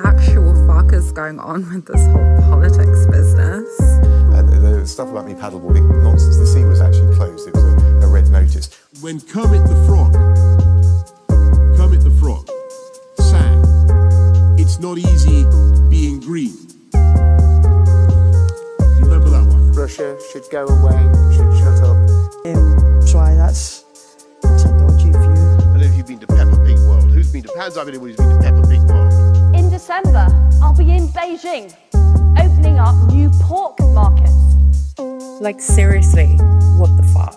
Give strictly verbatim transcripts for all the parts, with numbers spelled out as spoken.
actual fuck is going on with this whole politics business? Uh, the, the stuff about me paddleboarding, nonsense. The sea was actually closed. It was a, a red notice. When Kermit the Frog, Kermit the Frog sang, "It's not easy being green." Do you remember that one? Russia should go away, should shut up. Um, sorry, that's, that's a dodgy view. I don't know if you've been to Peppa Pig World. Who's been to, hands up anyone who's been to Peppa Pig World? In December, I'll be in Beijing, opening up new pork markets. Like, seriously, what the fuck?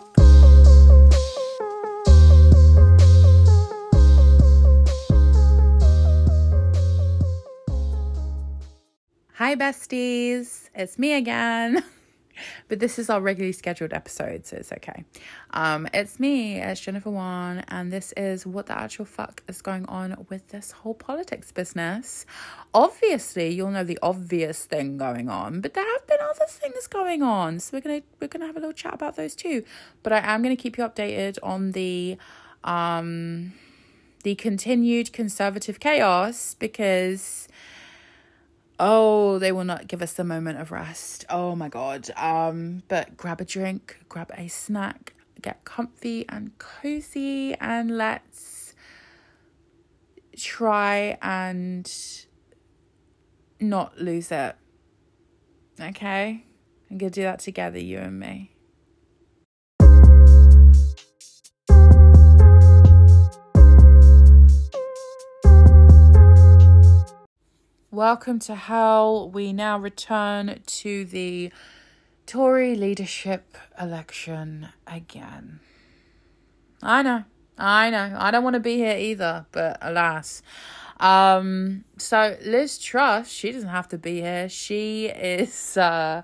Hi besties, it's me again. But this is our regularly scheduled episode, so it's okay. Um, it's me, it's Jennifer Wan, and this is what the actual fuck is going on with this whole politics business. Obviously, you'll know the obvious thing going on, but there have been other things going on, so we're gonna we're gonna have a little chat about those too. But I am gonna keep you updated on the um the continued conservative chaos because. Oh, they will not give us the moment of rest. Oh my God. Um, but grab a drink, grab a snack, get comfy and cozy, and let's try and not lose it. Okay? I'm gonna do that together, you and me. Welcome to hell. We now return to the Tory leadership election again. I know, I know. I don't want to be here either, but alas. Um, so Liz Truss, she doesn't have to be here. She is uh,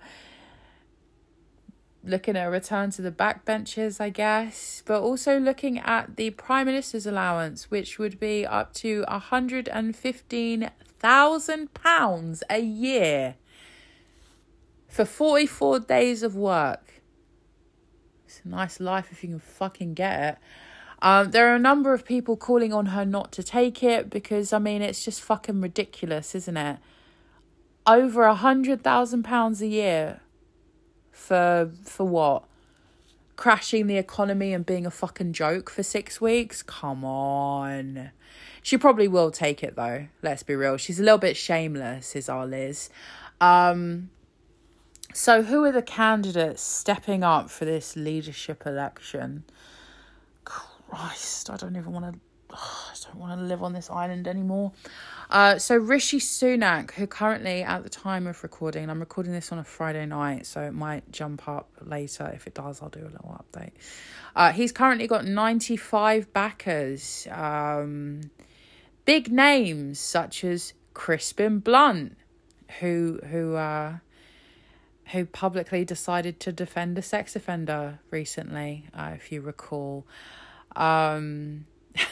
looking at a return to the backbenches, I guess, but also looking at the Prime Minister's allowance, which would be up to one hundred fifteen thousand pounds a year for forty-four days of work. It's a nice life if you can fucking get it. Um, there are a number of people calling on her not to take it because, I mean, it's just fucking ridiculous, isn't it? Over a hundred thousand pounds a year for for what? Crashing the economy and being a fucking joke for six weeks? Come on. She probably will take it though, let's be real. She's a little bit shameless, is our Liz. Um, so who are the candidates stepping up for this leadership election? Christ, I don't even want to... I don't want to live on this island anymore. Uh, so Rishi Sunak, who currently, at the time of recording, and I'm recording this on a Friday night, so it might jump up later. If it does, I'll do a little update. Uh, he's currently got ninety-five backers. Um, big names such as Crispin Blunt, who who uh, who publicly decided to defend a sex offender recently, uh, if you recall. Um...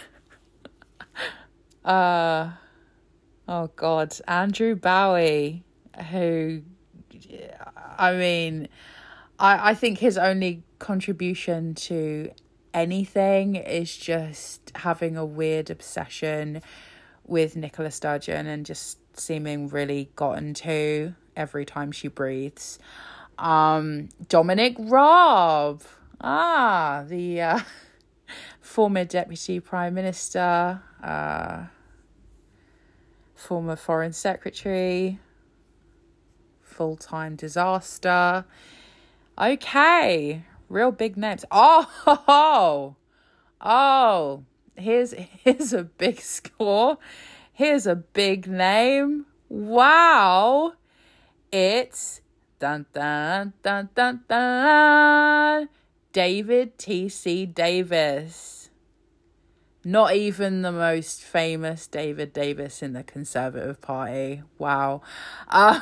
Uh, oh God, Andrew Bowie, who, I mean, I, I think his only contribution to anything is just having a weird obsession with Nicola Sturgeon and just seeming really gotten to every time she breathes. Um, Dominic Raab, ah, the uh, former Deputy Prime Minister, uh, former Foreign Secretary, full-time disaster. Okay, real big names. Oh, oh, oh, here's, here's a big score. Here's a big name. Wow. It's dun, dun, dun, dun, dun, David T C Davis. Not even the most famous David Davis in the Conservative Party. Wow. Uh,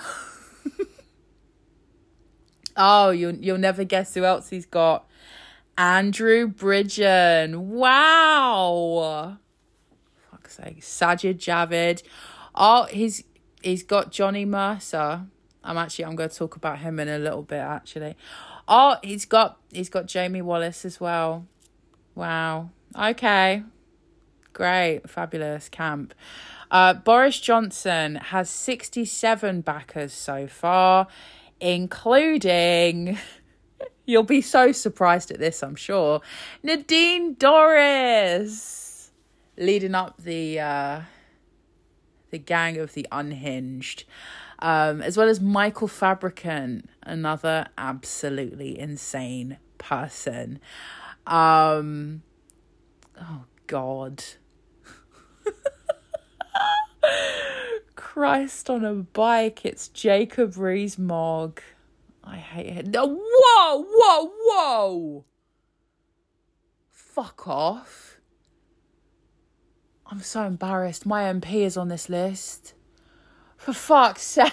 oh, you'll, you'll never guess who else he's got. Andrew Bridgen. Wow. Fuck's sake. Sajid Javid. Oh, he's he's got Johnny Mercer. I'm actually, I'm going to talk about him in a little bit, actually. Oh, he's got, he's got Jamie Wallace as well. Wow. Okay. Great. Fabulous. Camp. Uh, Boris Johnson has sixty-seven backers so far, including, you'll be so surprised at this, I'm sure, Nadine Dorries, leading up the uh, the gang of the unhinged, um, as well as Michael Fabricant, another absolutely insane person. Um, oh, God. Christ on a bike, it's Jacob Rees-Mogg. I hate it. No, whoa, whoa, whoa! Fuck off. I'm so embarrassed. My M P is on this list. For fuck's sake.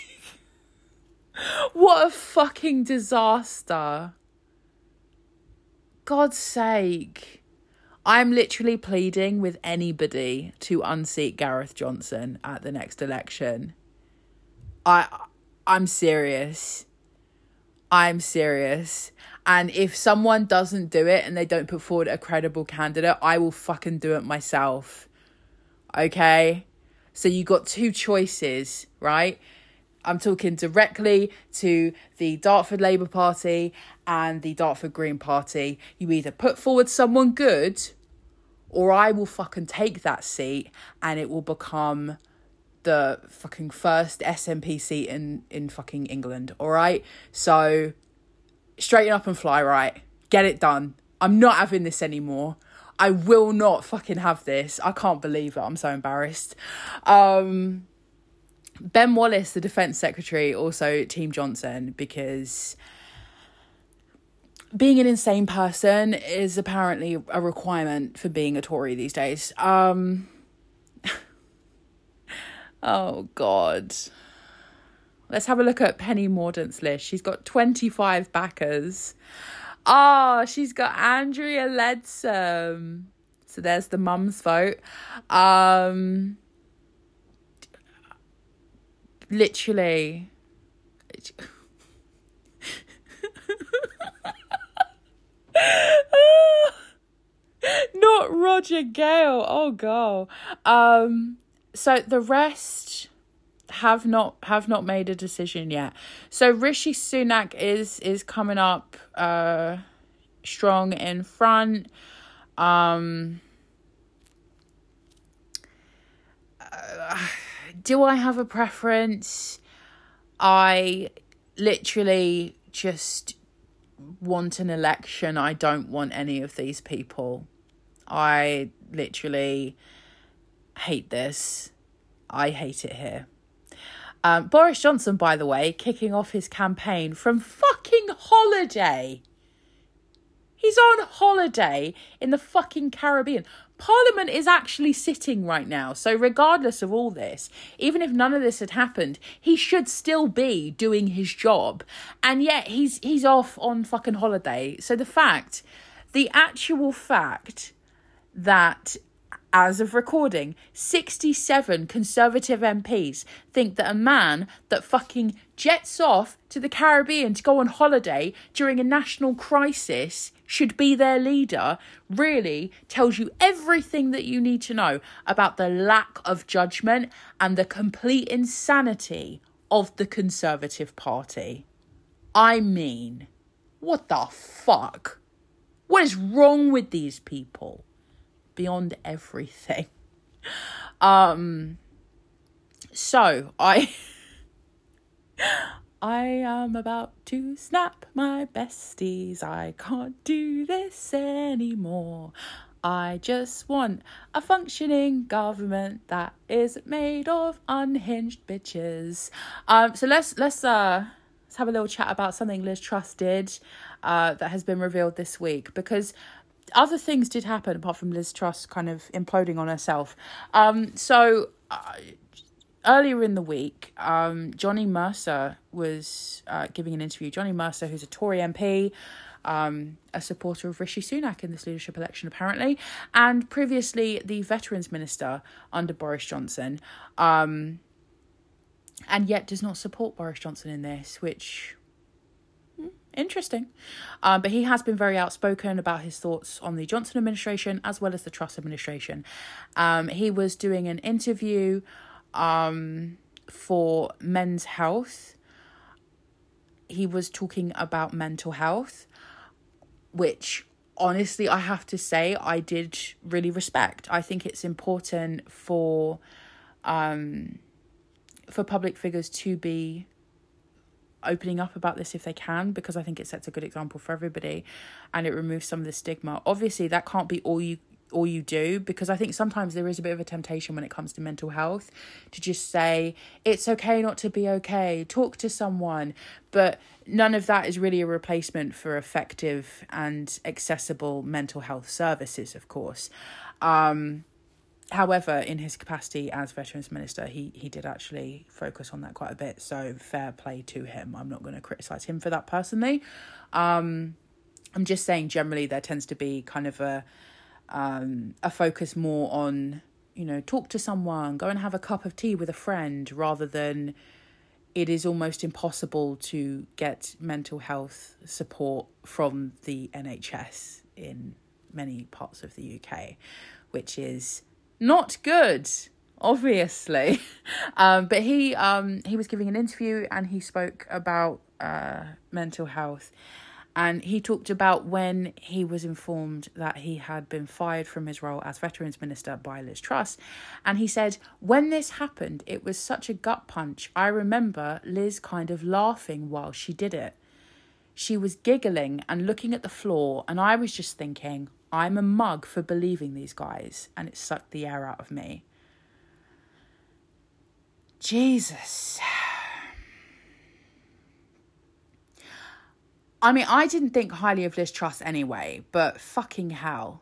What a fucking disaster. God's sake. I'm literally pleading with anybody to unseat Gareth Johnson at the next election. I, I'm serious. I'm serious. And if someone doesn't do it and they don't put forward a credible candidate, I will fucking do it myself. Okay? So you got two choices, right? I'm talking directly to the Dartford Labour Party and the Dartford Green Party. You either put forward someone good, or I will fucking take that seat and it will become the fucking first S N P seat in, in fucking England, all right? So straighten up and fly, right? Get it done. I'm not having this anymore. I will not fucking have this. I can't believe it. I'm so embarrassed. Um... Ben Wallace, the Defence Secretary, also Team Johnson, because being an insane person is apparently a requirement for being a Tory these days. Um, oh, God. Let's have a look at Penny Mordaunt's list. She's got twenty-five backers. Oh, she's got Andrea Leadsom. So there's the mum's vote. Um... Literally. Not Roger Gale. Oh, God. Um, so the rest have not have not made a decision yet. So Rishi Sunak is is coming up uh, strong in front. Um, uh, Do I have a preference? I literally just want an election. I don't want any of these people. I literally hate this. I hate it here. Um, Boris Johnson, by the way, kicking off his campaign from fucking holiday. He's on holiday in the fucking Caribbean. Parliament is actually sitting right now. So regardless of all this, even if none of this had happened, he should still be doing his job. And yet he's he's off on fucking holiday. So the fact, the actual fact that, as of recording, sixty-seven Conservative M Ps think that a man that fucking jets off to the Caribbean to go on holiday during a national crisis should be their leader really tells you everything that you need to know about the lack of judgment and the complete insanity of the Conservative Party. I mean, what the fuck? What is wrong with these people? Beyond everything. Um, so I, I am about to snap my besties. I can't do this anymore. I just want a functioning government that is made of unhinged bitches. Um, so let's let's uh let's have a little chat about something Liz Truss did, uh, that has been revealed this week, because other things did happen apart from Liz Truss kind of imploding on herself. Um, so uh, earlier in the week, um, Johnny Mercer was uh, giving an interview. Johnny Mercer, who's a Tory M P, um, a supporter of Rishi Sunak in this leadership election, apparently, and previously the Veterans Minister under Boris Johnson, um, and yet does not support Boris Johnson in this, which Interesting. Um, but he has been very outspoken about his thoughts on the Johnson administration as well as the Truss administration. Um, he was doing an interview um, for Men's Health. He was talking about mental health, which honestly, I have to say, I did really respect. I think it's important for um, for public figures to be opening up about this if they can, because I think it sets a good example for everybody and it removes some of the stigma. Obviously, that can't be all you all you do, because I think sometimes there is a bit of a temptation when it comes to mental health to just say, it's okay not to be okay, talk to someone. But none of that is really a replacement for effective and accessible mental health services, of course. Um, however, in his capacity as Veterans Minister, he, he did actually focus on that quite a bit. So fair play to him. I'm not going to criticise him for that personally. Um, I'm just saying generally there tends to be kind of a um, a focus more on, you know, talk to someone, go and have a cup of tea with a friend, rather than it is almost impossible to get mental health support from the N H S in many parts of the U K, which is not good, obviously. um, but he um, he was giving an interview and he spoke about uh, mental health. And he talked about when he was informed that he had been fired from his role as Veterans Minister by Liz Truss. And he said, when this happened, it was such a gut punch. I remember Liz kind of laughing while she did it. She was giggling and looking at the floor, and I was just thinking, I'm a mug for believing these guys, and it sucked the air out of me. Jesus. I mean, I didn't think highly of Liz Truss anyway, but fucking hell.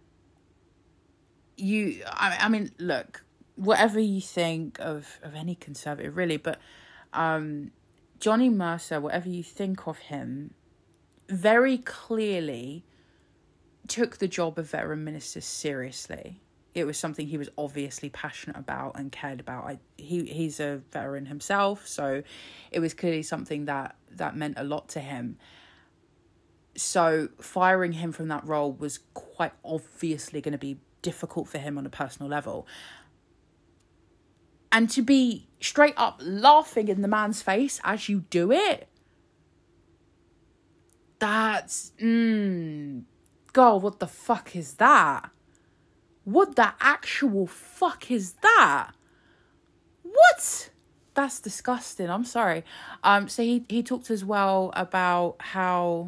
You, I, I mean, look, whatever you think of, of any Conservative, really, but um, Johnny Mercer, whatever you think of him, very clearly took the job of Veteran Minister seriously. It was something he was obviously passionate about and cared about. I, he he's a veteran himself, so it was clearly something that, that meant a lot to him. So firing him from that role was quite obviously going to be difficult for him on a personal level. And to be straight up laughing in the man's face as you do it, that's, mm, God, what the fuck is that? What the actual fuck is that? What? That's disgusting. I'm sorry. Um. So he, he talked as well about how...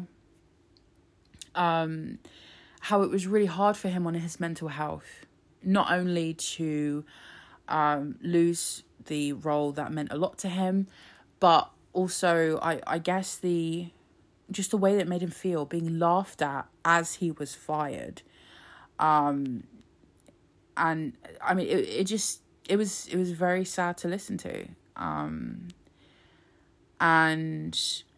Um, how it was really hard for him on his mental health, not only to um, lose the role that meant a lot to him, but also, I, I guess, the just the way that it made him feel, being laughed at as he was fired. Um, and, I mean, it, it just, it was, it was very sad to listen to. Um, and...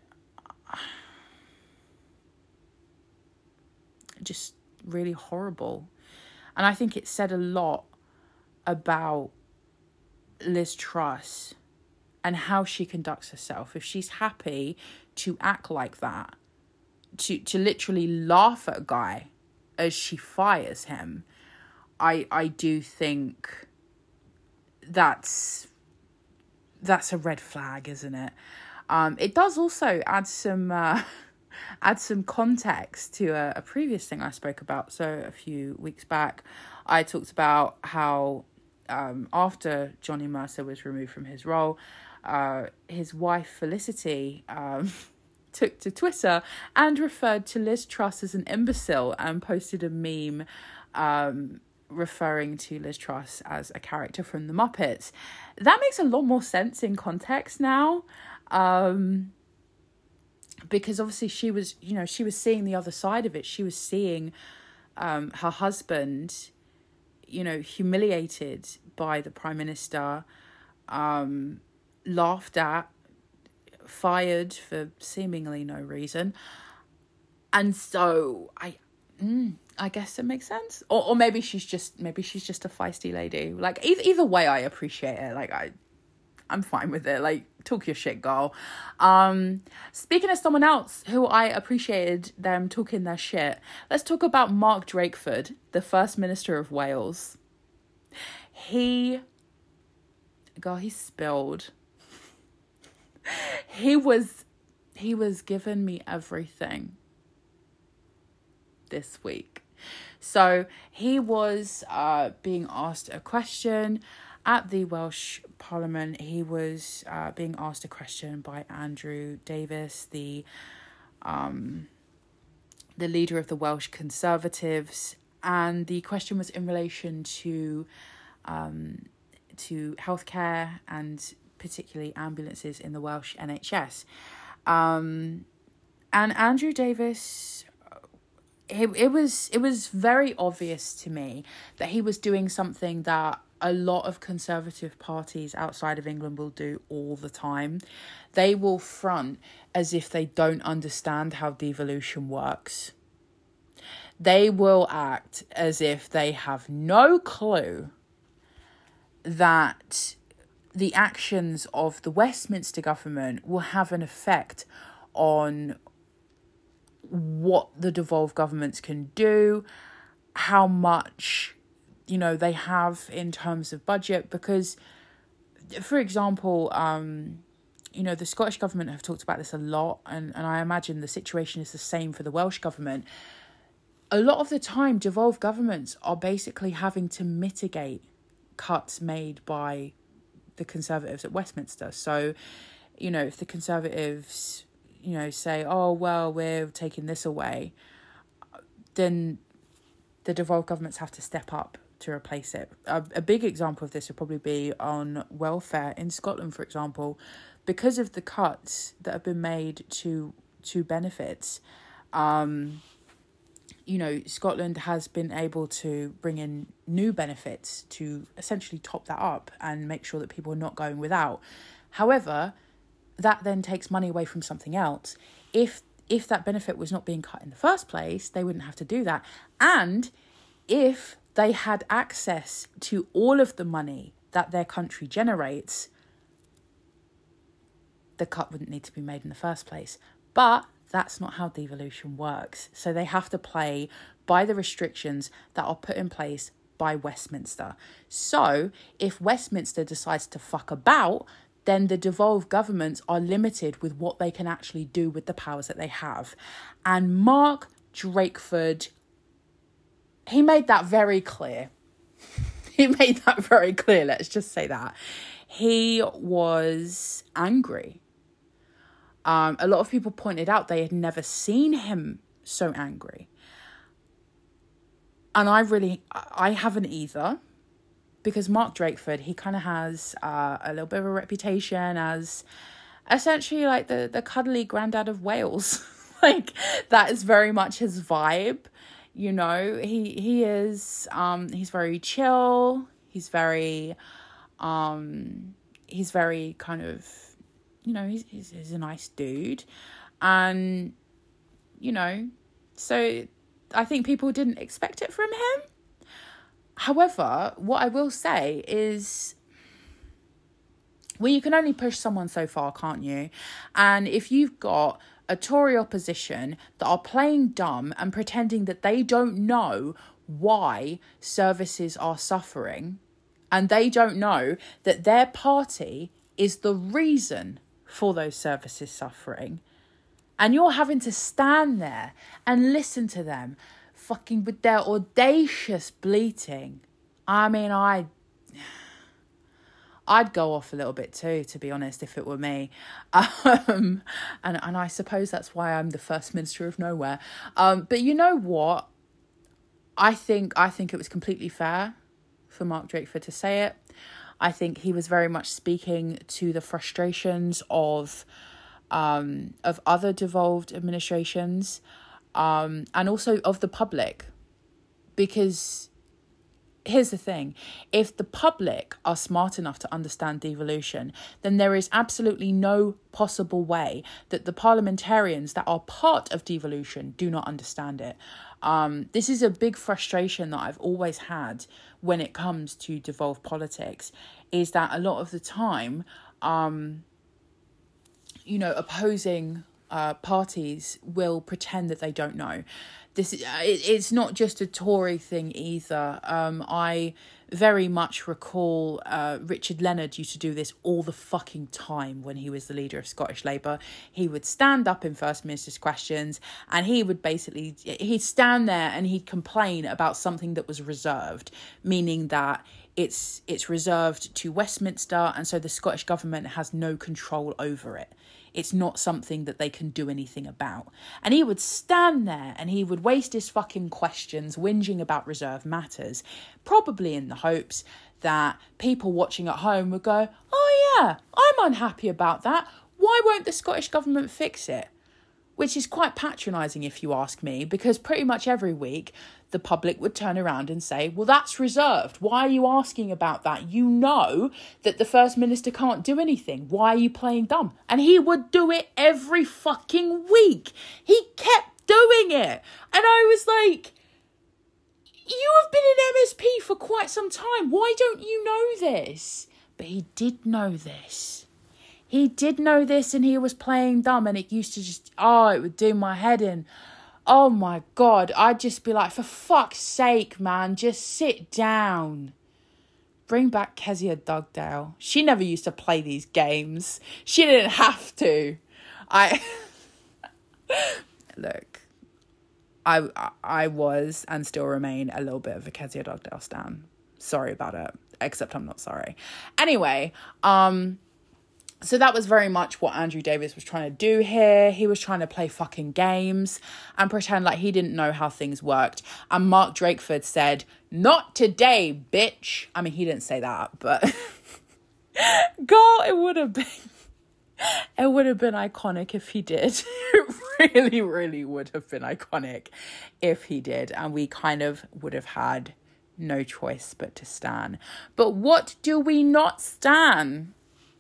just really horrible. And I think it said a lot about Liz Truss and how she conducts herself. If she's happy to act like that, to to literally laugh at a guy as she fires him, I I do think that's that's a red flag, isn't it? Um, it does also add some uh, add some context to a, a previous thing I spoke about. So a few weeks back, I talked about how um, after Johnny Mercer was removed from his role, uh, his wife Felicity um, took to Twitter and referred to Liz Truss as an imbecile and posted a meme um, referring to Liz Truss as a character from the Muppets. That makes a lot more sense in context now. Um, because obviously she was, you know, she was seeing the other side of it. She was seeing um, her husband, you know, humiliated by the Prime Minister, um, laughed at, fired for seemingly no reason. And so I, mm, I guess it makes sense. Or, or maybe she's just, maybe she's just a feisty lady. Like either, either way, I appreciate it. Like I, I'm fine with it. Like, talk your shit, girl. Um, speaking of someone else who I appreciated them talking their shit, let's talk about Mark Drakeford, the First Minister of Wales. He, girl, he spilled. He was, he was giving me everything this week. So he was uh, being asked a question at the Welsh Parliament. He was uh, being asked a question by Andrew Davies, the um, the leader of the Welsh Conservatives, and the question was in relation to um, to healthcare and particularly ambulances in the Welsh N H S. Um, and Andrew Davies, it, it was it was very obvious to me that he was doing something that a lot of Conservative parties outside of England will do all the time. They will front as if they don't understand how devolution works. They will act as if they have no clue that the actions of the Westminster government will have an effect on what the devolved governments can do, how much, you know, they have in terms of budget. Because, for example, um, you know, the Scottish government have talked about this a lot, and, and I imagine the situation is the same for the Welsh government. A lot of the time, devolved governments are basically having to mitigate cuts made by the Conservatives at Westminster. So, you know, if the Conservatives, you know, say, oh, well, we're taking this away, then the devolved governments have to step up to replace it. A, a big example of this would probably be on welfare in Scotland, for example. Because of the cuts that have been made to to benefits, um, you know, Scotland has been able to bring in new benefits to essentially top that up and make sure that people are not going without. However, that then takes money away from something else. If if that benefit was not being cut in the first place, they wouldn't have to do that. And if they had access to all of the money that their country generates, the cut wouldn't need to be made in the first place. But that's not how devolution works. So they have to play by the restrictions that are put in place by Westminster. So if Westminster decides to fuck about, then the devolved governments are limited with what they can actually do with the powers that they have. And Mark Drakeford, he made that very clear. He made that very clear, let's just say that. He was angry. Um, a lot of people pointed out they had never seen him so angry. And I really, I haven't either. Because Mark Drakeford, he kind of has uh, a little bit of a reputation as essentially like the, the cuddly granddad of Wales. Like, that is very much his vibe. You know, he he is, um, he's very chill. He's very, um, he's very kind of, you know, he's, he's, he's a nice dude. And, you know, so I think people didn't expect it from him. However, what I will say is, well, you can only push someone so far, can't you? And if you've got a Tory opposition that are playing dumb and pretending that they don't know why services are suffering, and they don't know that their party is the reason for those services suffering, and you're having to stand there and listen to them fucking with their audacious bleating, I mean, I... I'd go off a little bit too, to be honest, if it were me. Um, and, and I suppose that's why I'm the First Minister of Nowhere. Um, but you know what? I think I think it was completely fair for Mark Drakeford to say it. I think he was very much speaking to the frustrations of um, of other devolved administrations, um, and also of the public. Because here's the thing, if the public are smart enough to understand devolution, then there is absolutely no possible way that the parliamentarians that are part of devolution do not understand it. Um, this is a big frustration that I've always had when it comes to devolved politics, is that a lot of the time um, you know, opposing uh, parties will pretend that they don't know. This it, it's not just a Tory thing either. Um, I very much recall uh, Richard Leonard used to do this all the fucking time when he was the leader of Scottish Labour. He would stand up in First Minister's questions and he would basically, he'd stand there and he'd complain about something that was reserved, meaning that it's it's reserved to Westminster and so the Scottish Government has no control over it. It's not something that they can do anything about. And he would stand there and he would waste his fucking questions whinging about reserved matters, probably in the hopes that people watching at home would go, oh yeah, I'm unhappy about that. Why won't the Scottish Government fix it? Which is quite patronising if you ask me, because pretty much every week the public would turn around and say, well, that's reserved. Why are you asking about that? You know that the First Minister can't do anything. Why are you playing dumb? And he would do it every fucking week. He kept doing it. And I was like, you have been an M S P for quite some time. Why don't you know this? But he did know this. He did know this and he was playing dumb and it used to just, oh, it would do my head in. Oh my God, I'd just be like, for fuck's sake, man, just sit down. Bring back Kezia Dugdale. She never used to play these games. She didn't have to. I, look, I, I was and still remain a little bit of a Kezia Dugdale stan. Sorry about it, except I'm not sorry. Anyway, um... so that was very much what Andrew Davies was trying to do here. He was trying to play fucking games and pretend like he didn't know how things worked. And Mark Drakeford said, not today, bitch. I mean, he didn't say that, but girl, it would have been, it would have been iconic if he did. It really, really would have been iconic if he did. And we kind of would have had no choice but to stan. But what do we not stan?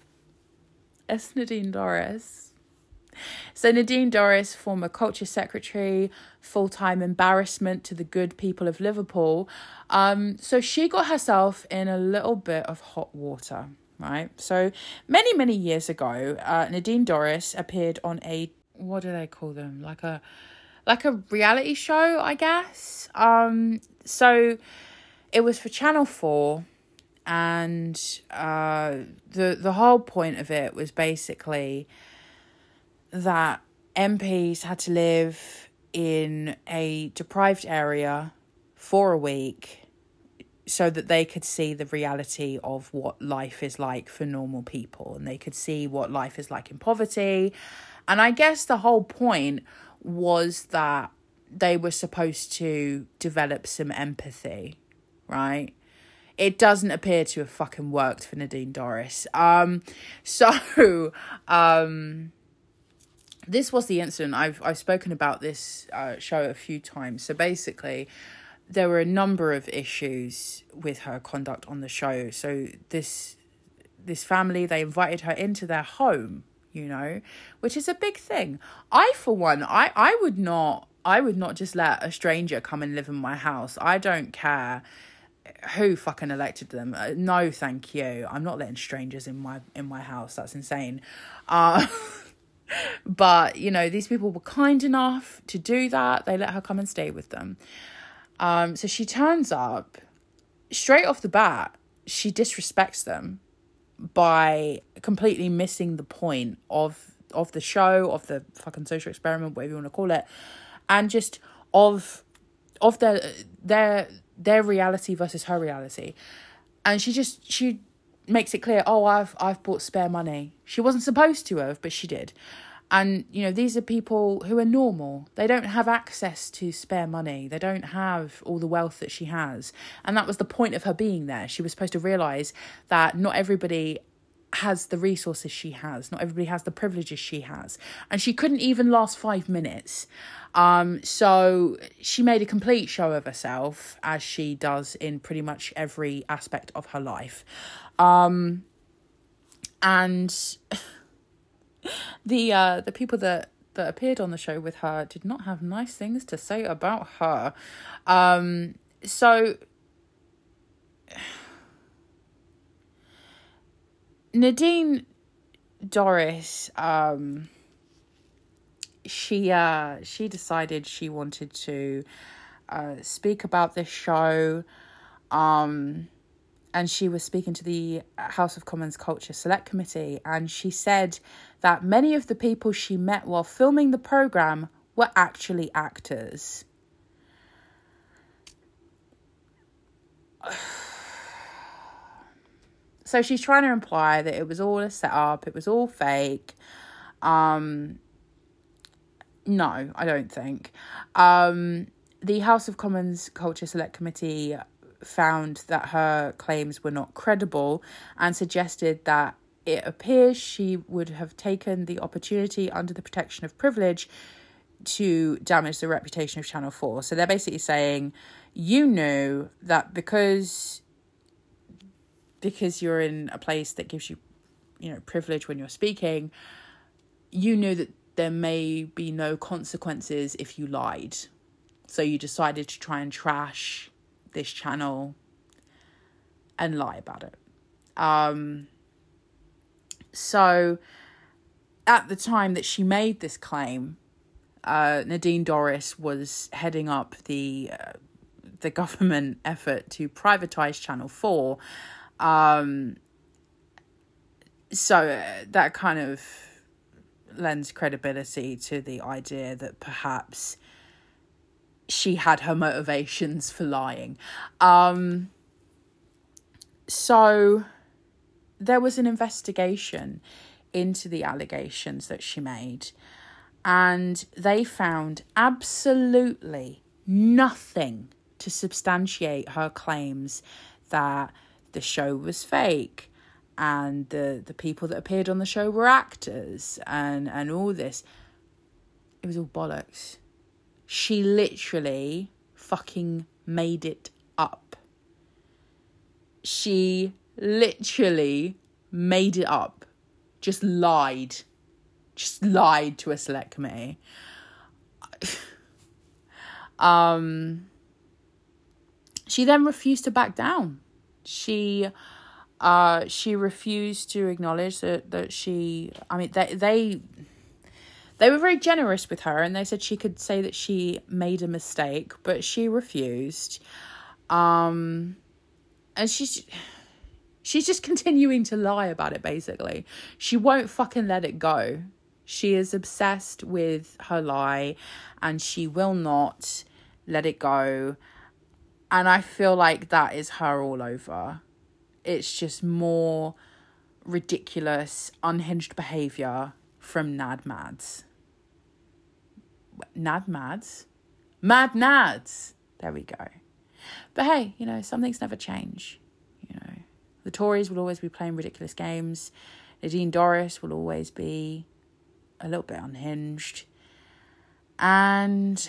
It's Nadine Dorries. So Nadine Dorries, former culture secretary, full-time embarrassment to the good people of Liverpool. Um, so she got herself in a little bit of hot water, right? So many, many years ago, uh, Nadine Dorries appeared on a, what do they call them? Like a, like a reality show, I guess. Um, so it was for Channel four. And uh, the the whole point of it was basically that M Ps had to live in a deprived area for a week so that they could see the reality of what life is like for normal people. And they could see what life is like in poverty. And I guess the whole point was that they were supposed to develop some empathy, right? It doesn't appear to have fucking worked for Nadine Dorries. Um, so, um, this was the incident. I've I've spoken about this uh, show a few times. So basically, there were a number of issues with her conduct on the show. So this this family, they invited her into their home, you know, which is a big thing. I, for one, I, I would not I would not just let a stranger come and live in my house. I don't care who fucking elected them. Uh, no, thank you. I'm not letting strangers in my in my house. That's insane. Uh, but, you know, these people were kind enough to do that. They let her come and stay with them. Um, so she turns up. Straight off the bat, she disrespects them by completely missing the point of of the show, of the fucking social experiment, whatever you want to call it, and just of of their their their reality versus her reality. And she just she makes it clear, oh, I've I've bought spare money. She wasn't supposed to have, but she did. And, you know, these are people who are normal. They don't have access to spare money. They don't have all the wealth that she has. And that was the point of her being there. She was supposed to realise that not everybody has the resources she has. Not everybody has the privileges she has. And she couldn't even last five minutes. Um, so she made a complete show of herself, as she does in pretty much every aspect of her life. Um, and... The uh the people that, that appeared on the show with her did not have nice things to say about her. Um so Nadine Doris, um, she uh, she decided she wanted to uh, speak about this show, um, and she was speaking to the House of Commons Culture Select Committee, and she said that many of the people she met while filming the programme were actually actors. So she's trying to imply that it was all a setup, it was all fake. Um, no, I don't think. Um, the House of Commons Culture Select Committee found that her claims were not credible and suggested that it appears she would have taken the opportunity under the protection of privilege to damage the reputation of Channel four. So they're basically saying, you knew that because because you're in a place that gives you, you know, privilege when you're speaking, you knew that there may be no consequences if you lied. So you decided to try and trash this channel and lie about it. Um, so at the time that she made this claim, uh, Nadine Dorries was heading up the uh, the government effort to privatise Channel four. Um, so uh, that kind of lends credibility to the idea that perhaps she had her motivations for lying. Um, so there was an investigation into the allegations that she made, and they found absolutely nothing to substantiate her claims that the show was fake and the, the people that appeared on the show were actors and, and all this. It was all bollocks. She literally fucking made it up. She literally made it up. Just lied. Just lied to a select committee. um, she then refused to back down. She uh, she refused to acknowledge that, that she... I mean, they... they They were very generous with her and they said she could say that she made a mistake, but she refused. Um, and she's, she's just continuing to lie about it, basically. She won't fucking let it go. She is obsessed with her lie and she will not let it go. And I feel like that is her all over. It's just more ridiculous, unhinged behaviour from Nad Mads. Nad Mads? Mad Nads. There we go. But hey, you know, some things never change. You know, the Tories will always be playing ridiculous games. Nadine Dorries will always be a little bit unhinged. And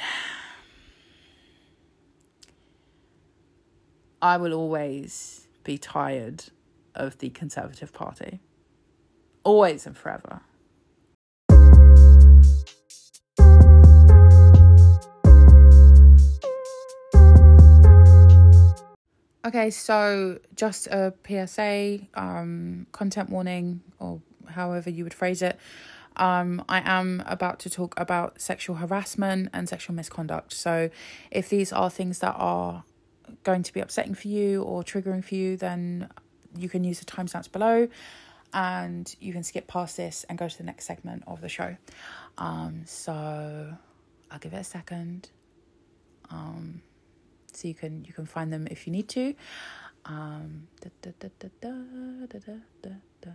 I will always be tired of the Conservative Party. Always and forever. Okay, so just a P S A, um, content warning, or however you would phrase it. Um, I am about to talk about sexual harassment and sexual misconduct. So if these are things that are going to be upsetting for you or triggering for you, then you can use the timestamps below and you can skip past this and go to the next segment of the show. Um, so I'll give it a second. Um... So you can you can find them if you need to. Um, da, da, da, da, da, da, da, da.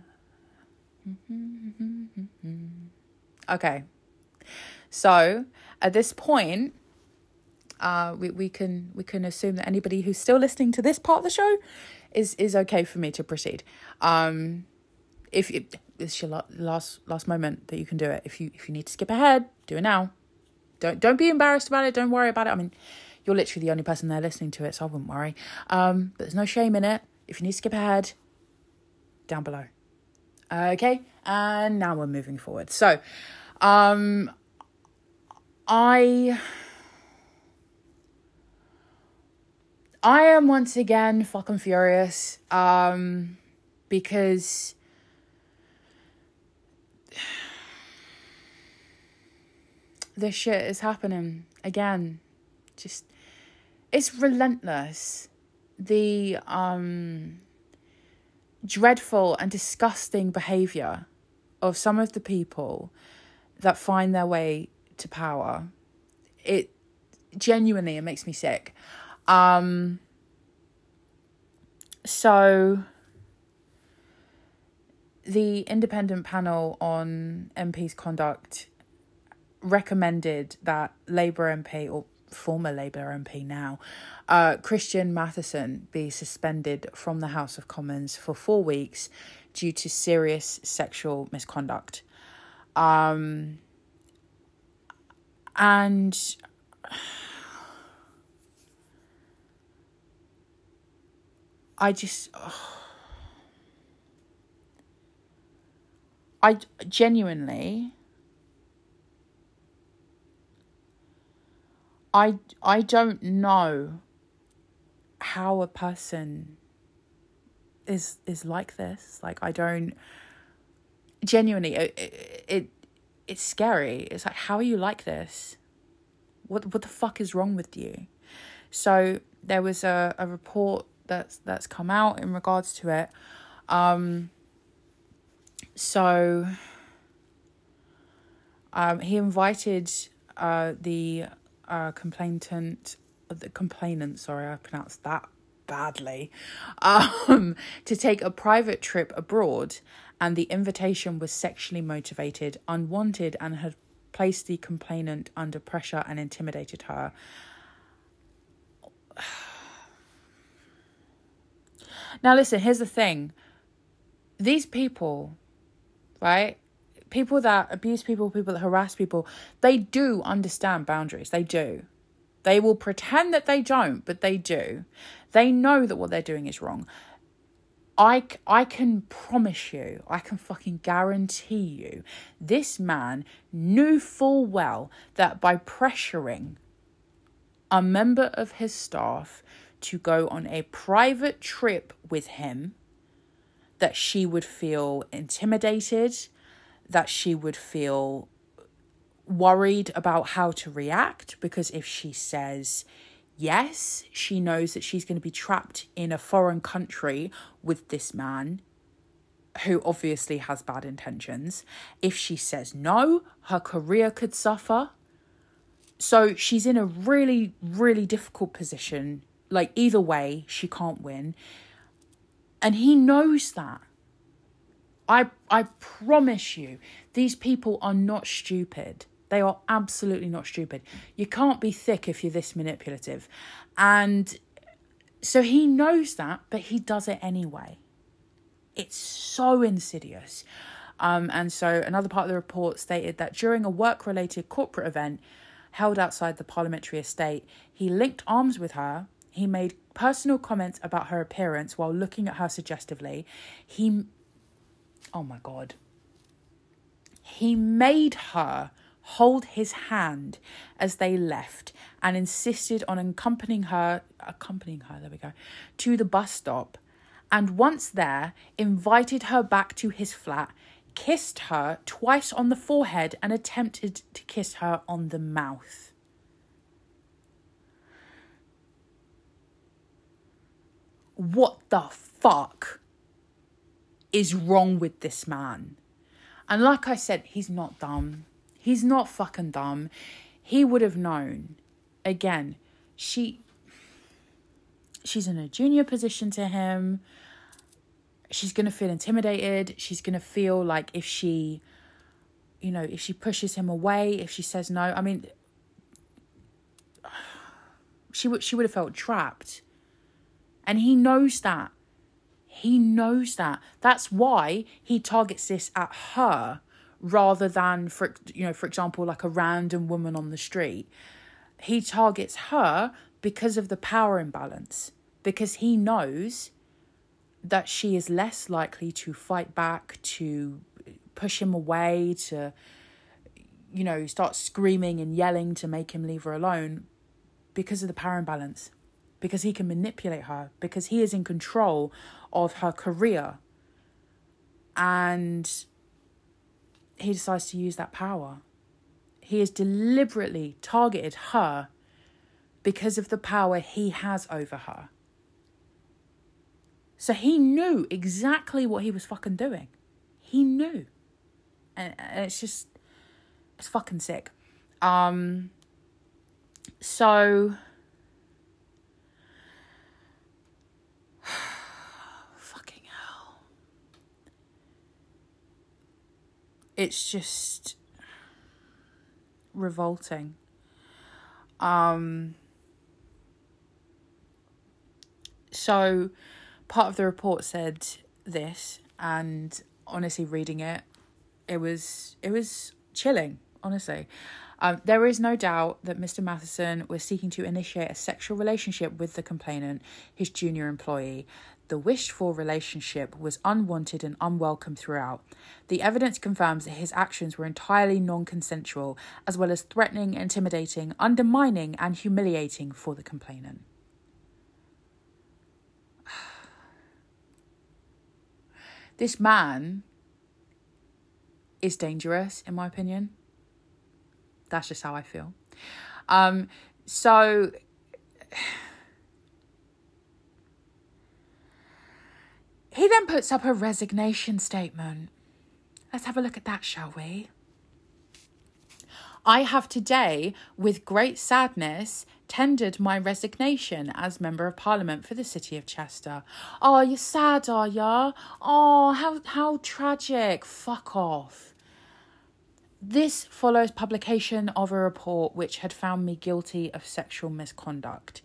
Okay. So at this point, uh, we, we can we can assume that anybody who's still listening to this part of the show is is okay for me to proceed. Um, if it, it's your last last moment that you can do it. If you if you need to skip ahead, do it now. Don't don't be embarrassed about it. Don't worry about it. I mean, you're literally the only person there listening to it, so I wouldn't worry. Um, but there's no shame in it. If you need to skip ahead, down below. Okay, and now we're moving forward. So, um, I, I am once again fucking furious, um, because this shit is happening again. Just, it's relentless. The um, dreadful and disgusting behaviour of some of the people that find their way to power. It genuinely, it makes me sick. Um, so the independent panel on M P's conduct recommended that Labour M P, or former Labour M P now, uh, Christian Matheson be suspended from the House of Commons for four weeks due to serious sexual misconduct. Um, and I just... Oh, I genuinely... I, I don't know how a person is is like this. Like, I don't... Genuinely, it, it, it it's scary. It's like, how are you like this? What what the fuck is wrong with you? So there was a, a report that's that's come out in regards to it. Um, so um, he invited uh, the uh, complainant, the complainant, sorry, I pronounced that badly, um, to take a private trip abroad, and the invitation was sexually motivated, unwanted, and had placed the complainant under pressure and intimidated her. Now listen, here's the thing. These people, right? People that abuse people, people that harass people, they do understand boundaries. They do. They will pretend that they don't, but they do. They know that what they're doing is wrong. I, I can promise you, I can fucking guarantee you, this man knew full well that by pressuring a member of his staff to go on a private trip with him, that she would feel intimidated, that she would feel worried about how to react, because if she says yes, she knows that she's going to be trapped in a foreign country with this man who obviously has bad intentions. If she says no, her career could suffer. So she's in a really, really difficult position. Like, either way, she can't win. And he knows that. I I promise you, these people are not stupid. They are absolutely not stupid. You can't be thick if you're this manipulative. And so he knows that, but he does it anyway. It's so insidious. Um, and so another part of the report stated that during a work-related corporate event held outside the parliamentary estate, he linked arms with her. He made personal comments about her appearance while looking at her suggestively. He, oh my God. He made her hold his hand as they left and insisted on accompanying her, accompanying her, there we go, to the bus stop. And once there, invited her back to his flat, kissed her twice on the forehead and attempted to kiss her on the mouth. What the fuck is wrong with this man? And like I said, he's not dumb. He's not fucking dumb. He would have known. Again, she... She's in a junior position to him. She's going to feel intimidated. She's going to feel like if she, you know, if she pushes him away, if she says no, I mean, she would, she would have felt trapped. And he knows that. He knows that. That's why he targets this at her rather than, for you know, for example, like a random woman on the street. He targets her because of the power imbalance. Because he knows that she is less likely to fight back, to push him away, to, you know, start screaming and yelling to make him leave her alone because of the power imbalance. Because he can manipulate her. Because he is in control of her career. And he decides to use that power. He has deliberately targeted her because of the power he has over her. So he knew exactly what he was fucking doing. He knew. And it's just, it's fucking sick. Um, so, fucking hell. It's just revolting. Um, so part of the report said this, and honestly reading it, it was, it was chilling, honestly. Um, there is no doubt that Mister Matheson was seeking to initiate a sexual relationship with the complainant, his junior employee. The wished-for relationship was unwanted and unwelcome throughout. The evidence confirms that his actions were entirely non-consensual, as well as threatening, intimidating, undermining, and humiliating for the complainant. This man is dangerous, in my opinion. That's just how I feel. Um, so... He then puts up a resignation statement. Let's have a look at that, shall we? I have today, with great sadness, tendered my resignation as Member of Parliament for the City of Chester. Oh, you're sad, are ya? Oh, how, how tragic. Fuck off. This follows publication of a report which had found me guilty of sexual misconduct.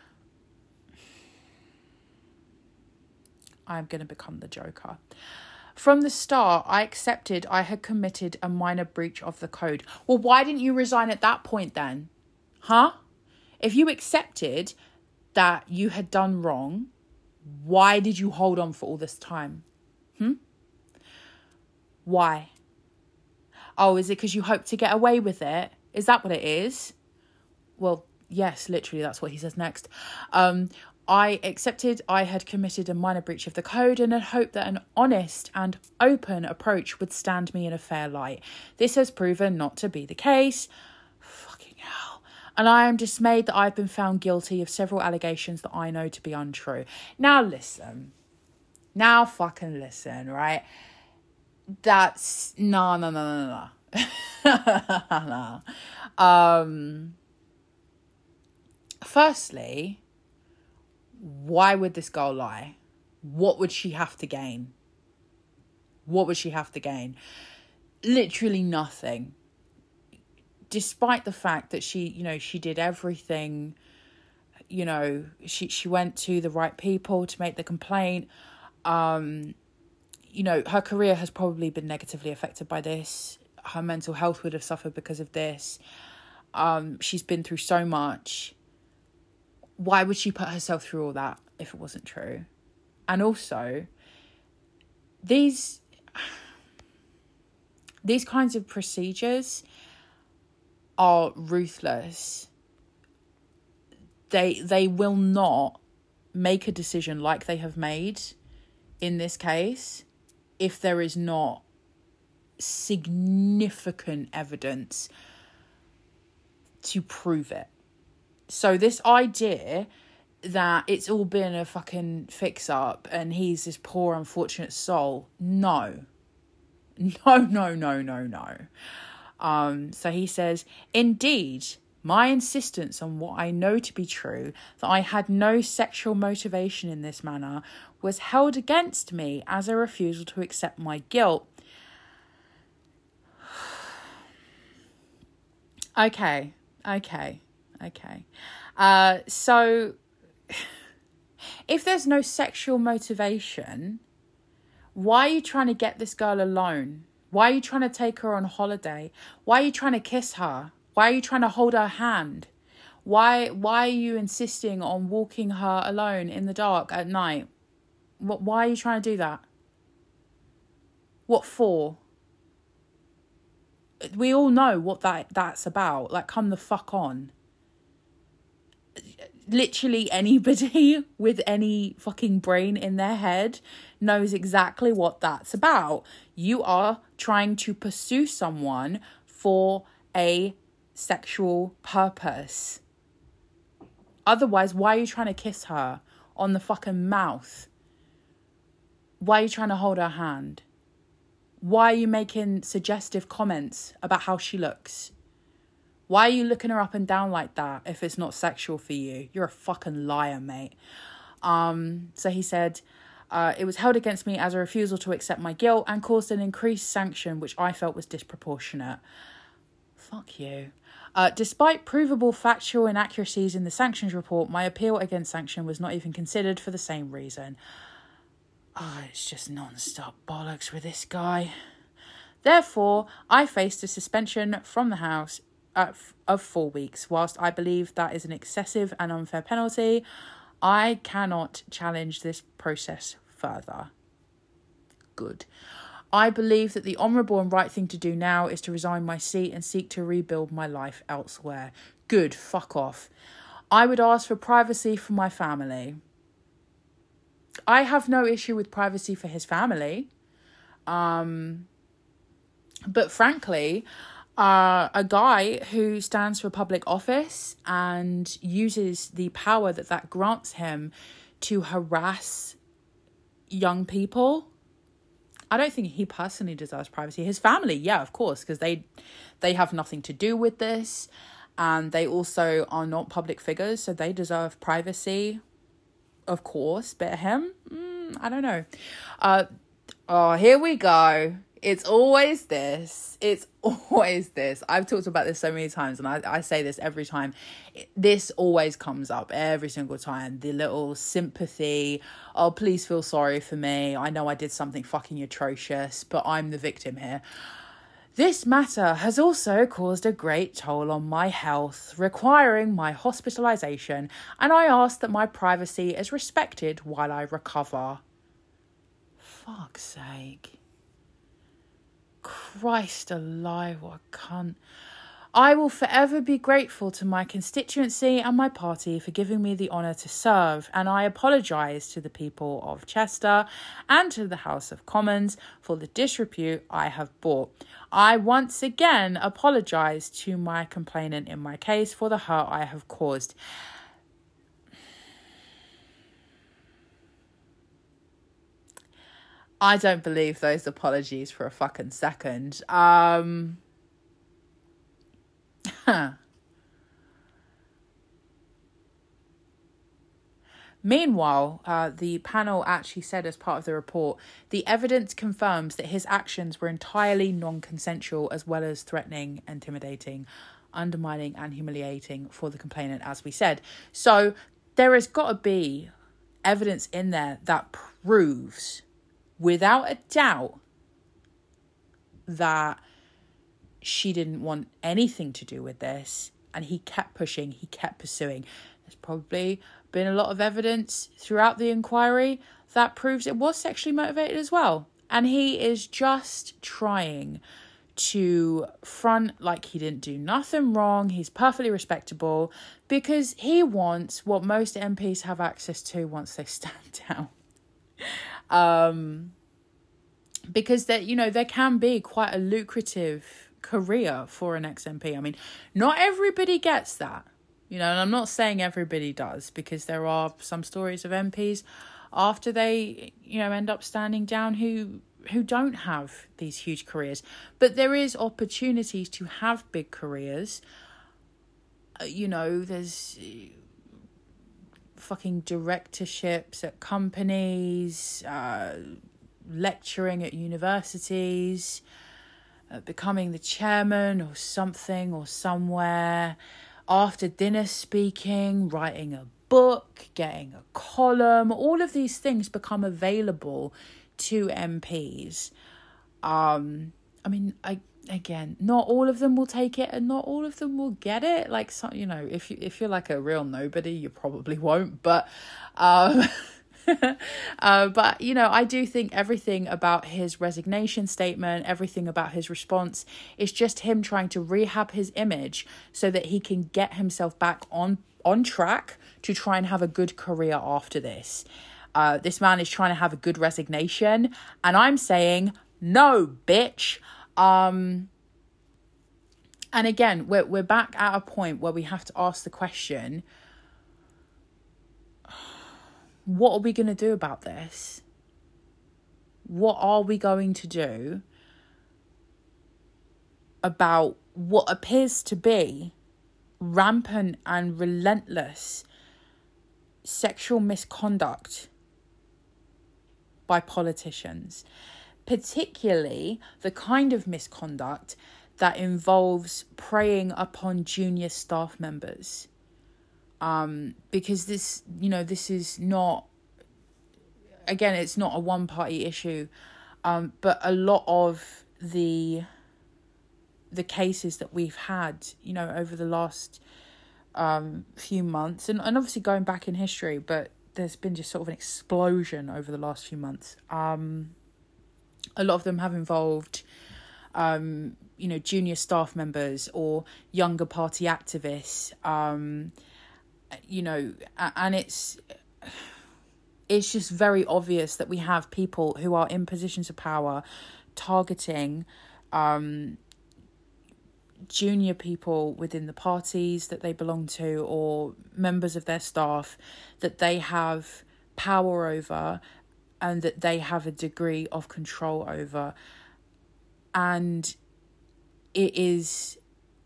I'm going to become the Joker. From the start, I accepted I had committed a minor breach of the code. Well, why didn't you resign at that point then? Huh? If you accepted that you had done wrong, why did you hold on for all this time? Hmm? Why? Oh, is it because you hope to get away with it? Is that what it is? Well, yes, literally, that's what he says next. Um... I accepted I had committed a minor breach of the code and had hoped that an honest and open approach would stand me in a fair light. This has proven not to be the case. Fucking hell. And I am dismayed that I've been found guilty of several allegations that I know to be untrue. Now listen. Now fucking listen, right? That's... No, no, no, no, no. no. Um, firstly... Why would this girl lie? What would she have to gain? What would she have to gain? Literally nothing. Despite the fact that she, you know, she did everything, you know, she, she went to the right people to make the complaint. Um, you know, her career has probably been negatively affected by this. Her mental health would have suffered because of this. Um, she's been through so much. Why would she put herself through all that if it wasn't true? And also, these these kinds of procedures are ruthless. They they will not make a decision like they have made in this case if there is not significant evidence to prove it. So this idea that it's all been a fucking fix-up and he's this poor, unfortunate soul. No. No, no, no, no, no. Um, so he says, indeed, my insistence on what I know to be true, that I had no sexual motivation in this manner, was held against me as a refusal to accept my guilt. Okay, okay. Okay, uh, so if there's no sexual motivation, why are you trying to get this girl alone? Why are you trying to take her on holiday? Why are you trying to kiss her? Why are you trying to hold her hand? Why why are you insisting on walking her alone in the dark at night? What? Why are you trying to do that? What for? We all know what that that's about. Like, come the fuck on. Literally anybody with any fucking brain in their head knows exactly what that's about. You are trying to pursue someone for a sexual purpose. Otherwise, why are you trying to kiss her on the fucking mouth? Why are you trying to hold her hand? Why are you making suggestive comments about how she looks? Why are you looking her up and down like that if it's not sexual for you? You're a fucking liar, mate. Um, so he said, uh, it was held against me as a refusal to accept my guilt and caused an increased sanction, which I felt was disproportionate. Fuck you. Uh, despite provable factual inaccuracies in the sanctions report, my appeal against sanction was not even considered for the same reason. Oh, it's just non-stop bollocks with this guy. Therefore, I faced a suspension from the House uh, of four weeks. Whilst I believe that is an excessive and unfair penalty, I cannot challenge this process further. Good. I believe that the honourable and right thing to do now is to resign my seat and seek to rebuild my life elsewhere. Good, fuck off. I would ask for privacy for my family. I have no issue with privacy for his family. Um, but frankly, uh, a guy who stands for public office and uses the power that that grants him to harass young people, I don't think he personally deserves privacy. His family, yeah, of course, because they they have nothing to do with this, and they also are not public figures, so they deserve privacy, of course. But him, mm, I don't know. Uh, oh, here we go. It's always this. It's always this. I've talked about this so many times, and I, I say this every time. This always comes up every single time. The little sympathy. Oh, please feel sorry for me. I know I did something fucking atrocious, but I'm the victim here. This matter has also caused a great toll on my health, requiring my hospitalisation, and I ask that my privacy is respected while I recover. Fuck's sake. Christ alive, what a cunt. I will forever be grateful to my constituency and my party for giving me the honour to serve, and I apologise to the people of Chester and to the House of Commons for the disrepute I have brought. I once again apologise to my complainant in my case for the hurt I have caused. I don't believe those apologies for a fucking second. Um, huh. Meanwhile, uh, the panel actually said as part of the report, the evidence confirms that his actions were entirely non-consensual as well as threatening, intimidating, undermining and humiliating for the complainant, as we said. So there has got to be evidence in there that proves without a doubt that she didn't want anything to do with this, and he kept pushing, he kept pursuing. There's probably been a lot of evidence throughout the inquiry that proves it was sexually motivated as well, and he is just trying to front like he didn't do nothing wrong, he's perfectly respectable, because he wants what most M Ps have access to once they stand down. Um, because that, you know, there can be quite a lucrative career for an ex-M P. I mean, not everybody gets that, you know, and I'm not saying everybody does, because there are some stories of M Ps after they, you know, end up standing down who who don't have these huge careers. But there is opportunities to have big careers. Uh, you know, there's fucking directorships at companies, uh, lecturing at universities, uh, becoming the chairman or something or somewhere, after dinner speaking, writing a book, getting a column. All of these things become available to M Ps. Um, I mean, I again, not all of them will take it, and not all of them will get it. Like, some, you know, if you if you're like a real nobody, you probably won't. But, um, uh, but you know, I do think everything about his resignation statement, everything about his response, is just him trying to rehab his image so that he can get himself back on on track to try and have a good career after this. Uh, this man is trying to have a good resignation, and I'm saying no, bitch. Um, And again, we're we're back at a point where we have to ask the question, what are we going to do about this? What are we going to do about what appears to be rampant and relentless sexual misconduct by politicians, particularly the kind of misconduct that involves preying upon junior staff members? Um, because this, you know, this is not, again, it's not a one-party issue, um, but a lot of the the cases that we've had, you know, over the last um, few months, and, and obviously going back in history, but there's been just sort of an explosion over the last few months. Um, a lot of them have involved, um, you know, junior staff members or younger party activists, um, you know, and it's it's just very obvious that we have people who are in positions of power targeting um, junior people within the parties that they belong to or members of their staff that they have power over and that they have a degree of control over. And it is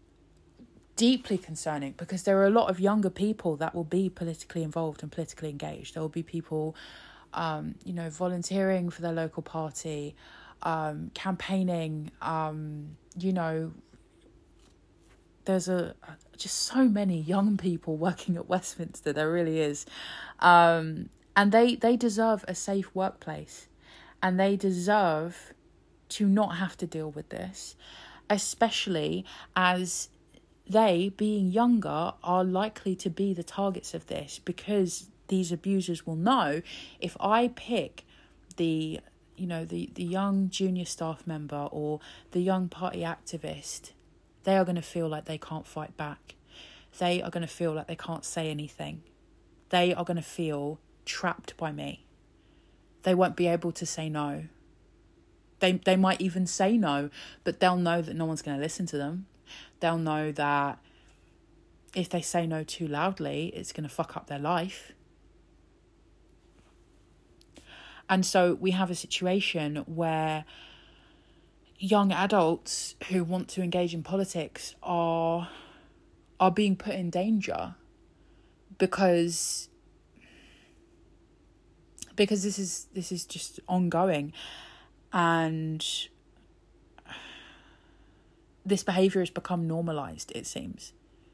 deeply concerning because there are a lot of younger people that will be politically involved and politically engaged. There will be people, um, you know, volunteering for their local party, um, campaigning, um, you know, there's a just so many young people working at Westminster. There really is. Um, and they, they deserve a safe workplace. And they deserve to not have to deal with this. Especially as they, being younger, are likely to be the targets of this. Because these abusers will know, if I pick the, you know, the, the young junior staff member or the young party activist, they are going to feel like they can't fight back. They are going to feel like they can't say anything. They are going to feel trapped by me. They won't be able to say no. They they might even say no, but they'll know that no one's going to listen to them. They'll know that if they say no too loudly, it's going to fuck up their life. And so we have a situation where young adults who want to engage in politics are are being put in danger because because this is this is just ongoing, and this behaviour has become normalised, it seems.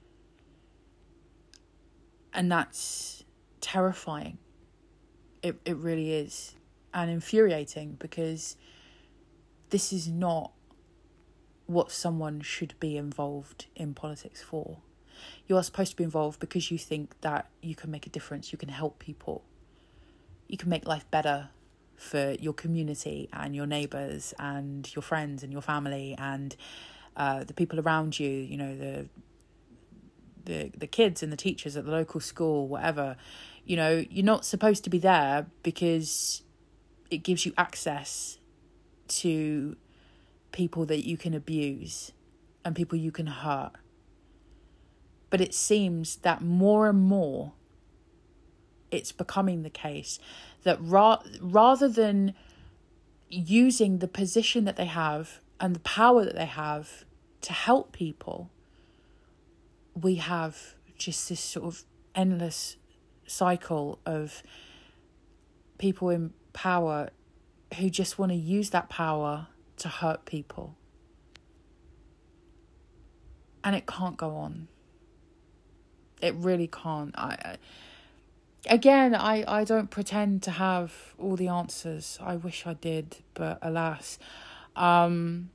And that's terrifying. It it really is. And infuriating, because this is not what someone should be involved in politics for. You are supposed to be involved because you think that you can make a difference, you can help people. You can make life better for your community and your neighbours and your friends and your family and uh, the people around you, you know, the the the kids and the teachers at the local school, whatever. You know, you're not supposed to be there because it gives you access to people that you can abuse and people you can hurt. But it seems that more and more it's becoming the case that ra- rather than using the position that they have and the power that they have to help people, we have just this sort of endless cycle of people in power who just want to use that power to hurt people. And it can't go on. It really can't. I, I again, I, I don't pretend to have all the answers. I wish I did, but alas. Um,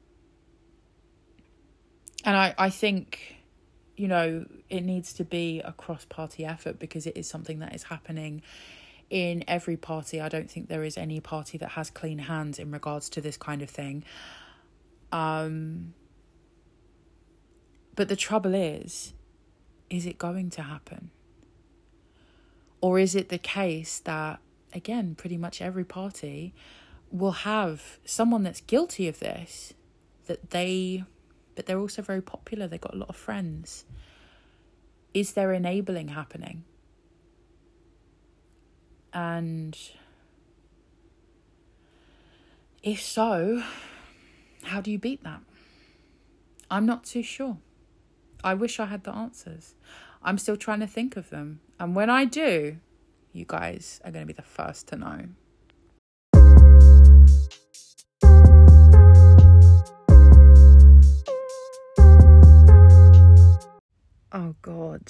and I, I think, you know, it needs to be a cross-party effort because it is something that is happening in every party. I don't think there is any party that has clean hands in regards to this kind of thing. Um, but the trouble is, is it going to happen? Or is it the case that, again, pretty much every party will have someone that's guilty of this, that they but they're also very popular. They've got a lot of friends. Is there enabling happening? And if so, how do you beat that? I'm not too sure. I wish I had the answers. I'm still trying to think of them. And when I do, you guys are going to be the first to know. Oh, God.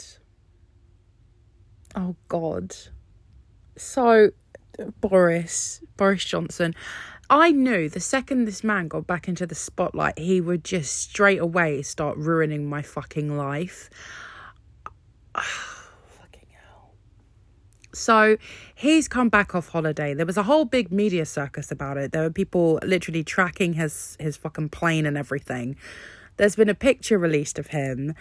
Oh, God. So, Boris, Boris Johnson, I knew the second this man got back into the spotlight, he would just straight away start ruining my fucking life. Fucking hell. So, he's come back off holiday. There was a whole big media circus about it. There were people literally tracking his, his fucking plane and everything. There's been a picture released of him.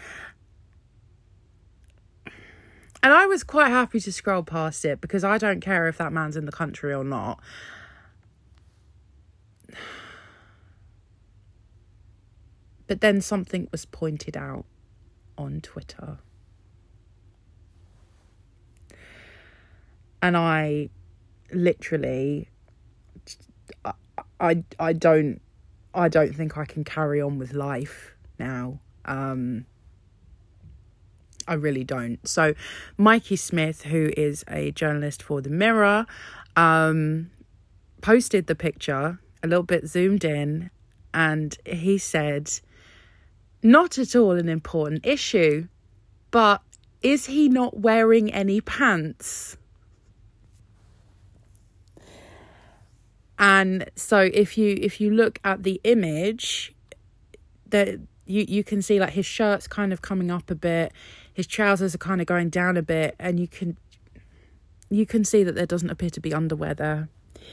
And I was quite happy to scroll past it because I don't care if that man's in the country or not. But then something was pointed out on Twitter. And I literally, I, I, I don't, I don't think I can carry on with life now. Um... I really don't. So Mikey Smith, who is a journalist for The Mirror, um, posted the picture a little bit zoomed in, and he said, not at all an important issue, but is he not wearing any pants? And so if you if you look at the image, that you, you can see like his shirt's kind of coming up a bit. His trousers are kind of going down a bit, and you can you can see that there doesn't appear to be underwear there.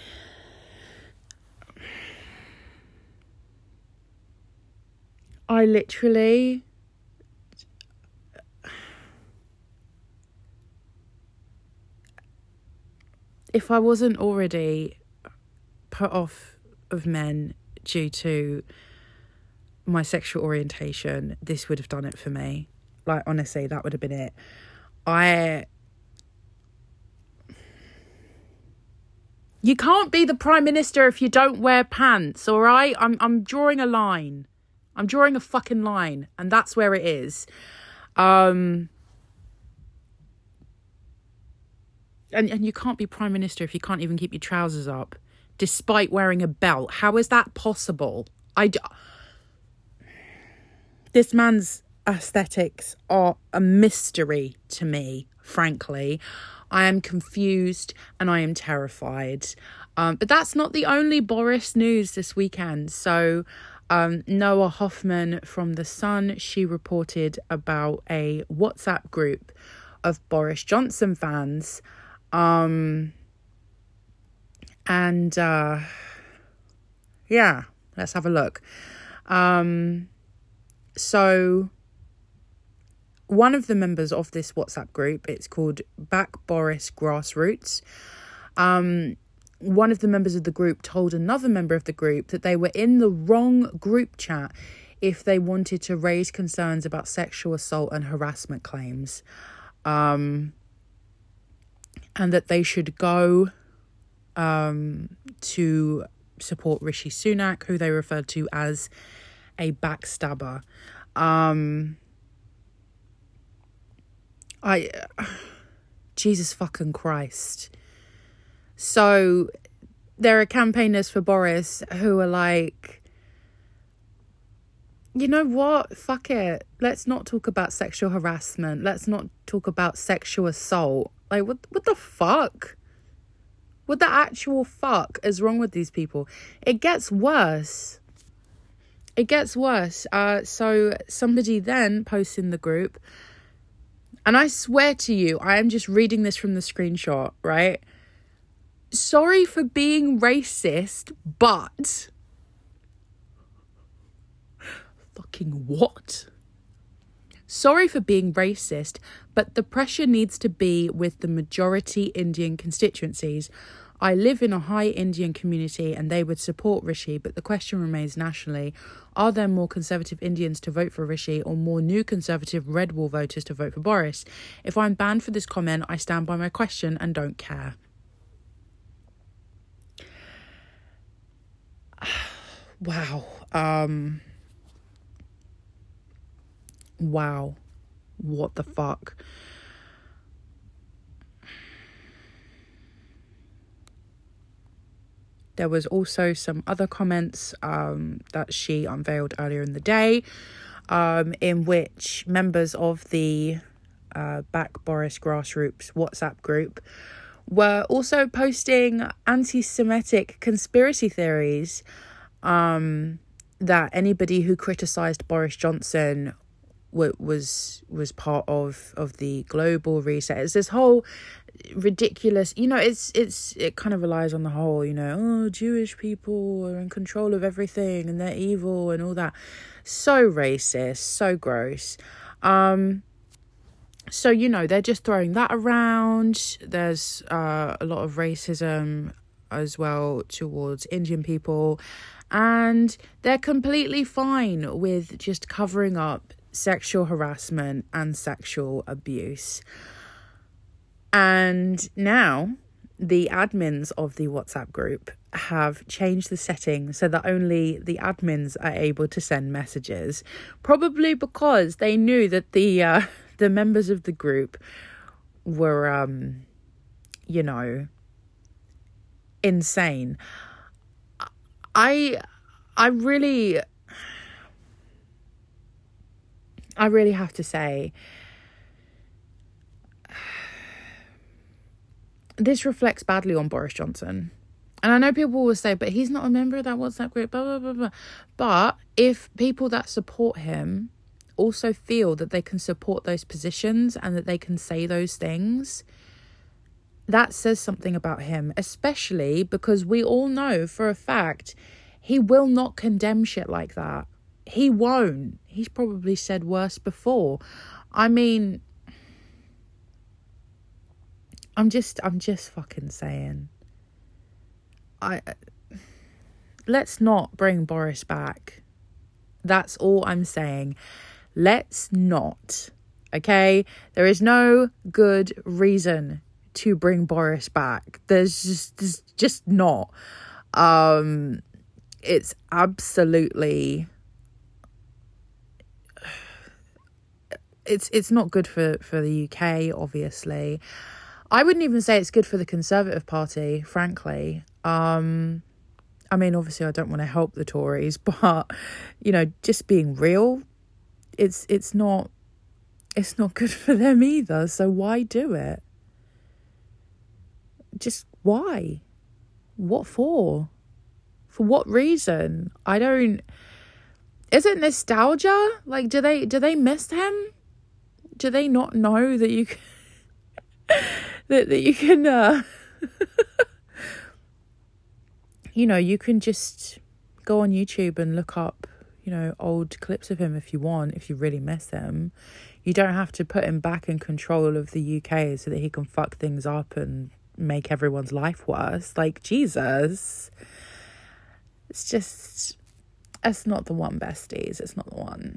I literally if I wasn't already put off of men due to my sexual orientation, this would have done it for me. Like, honestly, that would have been it. I... You can't be the Prime Minister if you don't wear pants, all right? I'm I'm drawing a line. I'm drawing a fucking line, and that's where it is. Um... And, and you can't be Prime Minister if you can't even keep your trousers up, despite wearing a belt. How is that possible? I... D- this man's aesthetics are a mystery to me, frankly. I am confused and I am terrified. Um, but that's not the only Boris news this weekend. So um, Noah Hoffman from The Sun, she reported about a WhatsApp group of Boris Johnson fans. Um, and uh, yeah, let's have a look. Um, so... One of the members of this WhatsApp group, it's called Back Boris Grassroots. Um, one of the members of the group told another member of the group that they were in the wrong group chat if they wanted to raise concerns about sexual assault and harassment claims. Um, and that they should go um, to support Rishi Sunak, who they referred to as a backstabber. Um... I, Jesus fucking Christ. So there are campaigners for Boris who are like, you know what? Fuck it. Let's not talk about sexual harassment. Let's not talk about sexual assault. Like, what, what the fuck? What the actual fuck is wrong with these people? It gets worse. It gets worse. Uh, so somebody then posts in the group, and I swear to you, I am just reading this from the screenshot, right? Sorry for being racist, but... Fucking what? Sorry for being racist, but the pressure needs to be with the majority Indian constituencies. I live in a high Indian community and they would support Rishi, but the question remains nationally. Are there more conservative Indians to vote for Rishi or more new conservative red wall voters to vote for Boris? If I'm banned for this comment, I stand by my question and don't care. Wow. Um, wow. What the fuck? There was also some other comments um, that she unveiled earlier in the day, um, in which members of the uh, Back Boris Grassroots WhatsApp group were also posting anti-Semitic conspiracy theories um, that anybody who criticised Boris Johnson w- was was part of of the global reset. It's this whole ridiculous, you know, it's it's it kind of relies on the whole, you know, oh, Jewish people are in control of everything and they're evil and all that. So racist, so gross. Um so, you know, they're just throwing that around. There's uh, a lot of racism as well towards Indian people, and they're completely fine with just covering up sexual harassment and sexual abuse. And now the admins of the WhatsApp group have changed the settings so that only the admins are able to send messages, probably because they knew that the uh, the members of the group were, um, you know, insane. I, I really, I really have to say, this reflects badly on Boris Johnson. And I know people will say, but he's not a member of that WhatsApp group, blah, blah, blah, blah. But if people that support him also feel that they can support those positions and that they can say those things, that says something about him, especially because we all know for a fact he will not condemn shit like that. He won't. He's probably said worse before. I mean, I'm just, I'm just fucking saying. I, let's not bring Boris back. That's all I'm saying. Let's not. Okay? There is no good reason to bring Boris back. There's just, there's just not. Um, it's absolutely, it's it's not good for, for the U K, obviously. I wouldn't even say it's good for the Conservative Party, frankly. Um, I mean, obviously, I don't want to help the Tories, but, you know, just being real, it's it's not it's not good for them either. So why do it? Just why? What for? For what reason? I don't. Is it nostalgia? Like, do they do they miss him? Do they not know that you can, that that you can? Uh, you know, you can just go on YouTube and look up, you know, old clips of him if you want, if you really miss him. You don't have to put him back in control of the U K so that he can fuck things up and make everyone's life worse. Like, Jesus. It's just, it's not the one, besties. It's not the one.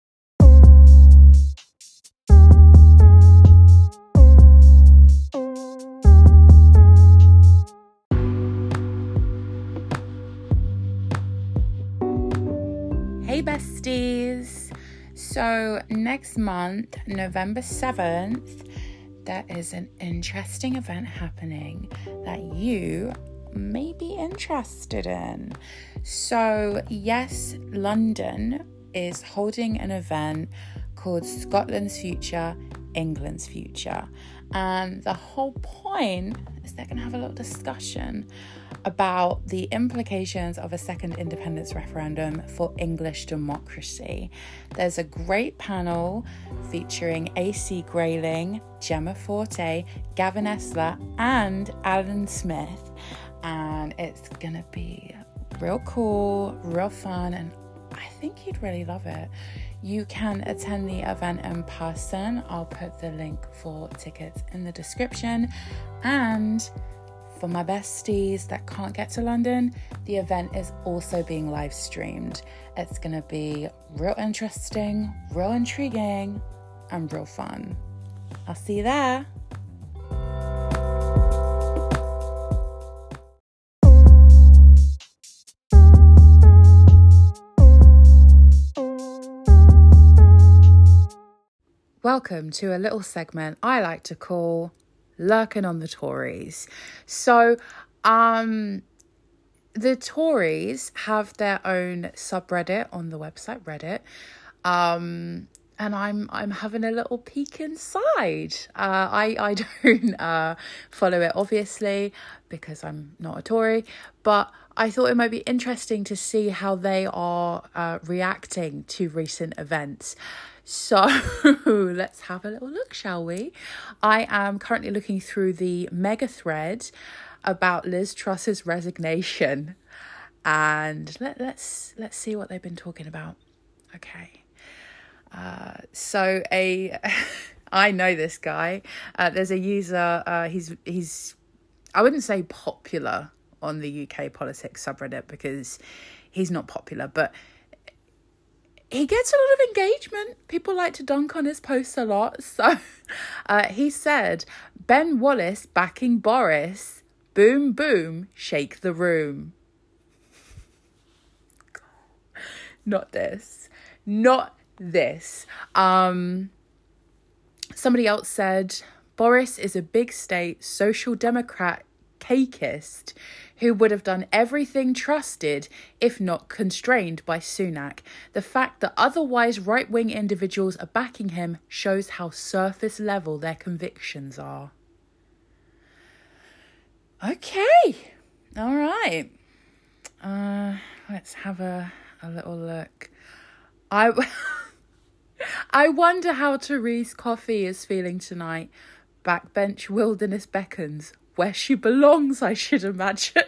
Hey besties, so next month, November seventh, there is an interesting event happening that you may be interested in. So yes, London is holding an event called Scotland's Future, England's Future, and the whole point is they're going to have a little discussion about the implications of a second independence referendum for English democracy. There's a great panel featuring A C Grayling, Gemma Forte, Gavin Esler, and Alan Smith, and it's gonna be real cool, real fun, and I think you'd really love it. You can attend the event in person. I'll put the link for tickets in the description. And For my besties that can't get to London, the event is also being live streamed. It's going to be real interesting, real intriguing, and real fun. I'll see you there. Welcome to a little segment I like to call Lurking on the Tories. So, um, the Tories have their own subreddit on the website Reddit, um, and I'm I'm having a little peek inside. Uh, I I don't uh, follow it obviously because I'm not a Tory, but I thought it might be interesting to see how they are uh, reacting to recent events. So let's have a little look, shall we? I am currently looking through the mega thread about Liz Truss's resignation, and let, let's let's see what they've been talking about. Okay, uh, so a I know this guy. Uh, there's a user. Uh, he's he's I wouldn't say popular on the U K politics subreddit because he's not popular, but he gets a lot of engagement. People like to dunk on his posts a lot. So uh, he said, Ben Wallace backing Boris. Boom, boom, shake the room. Not this. Not this. Um, somebody else said, Boris is a big state social democrat cakeist who would have done everything trusted, if not constrained, by Sunak. The fact that otherwise right-wing individuals are backing him shows how surface level their convictions are. Okay, all right. Uh, let's have a, a little look. I, I wonder how Therese Coffey is feeling tonight. Backbench wilderness beckons. Where she belongs, I should imagine.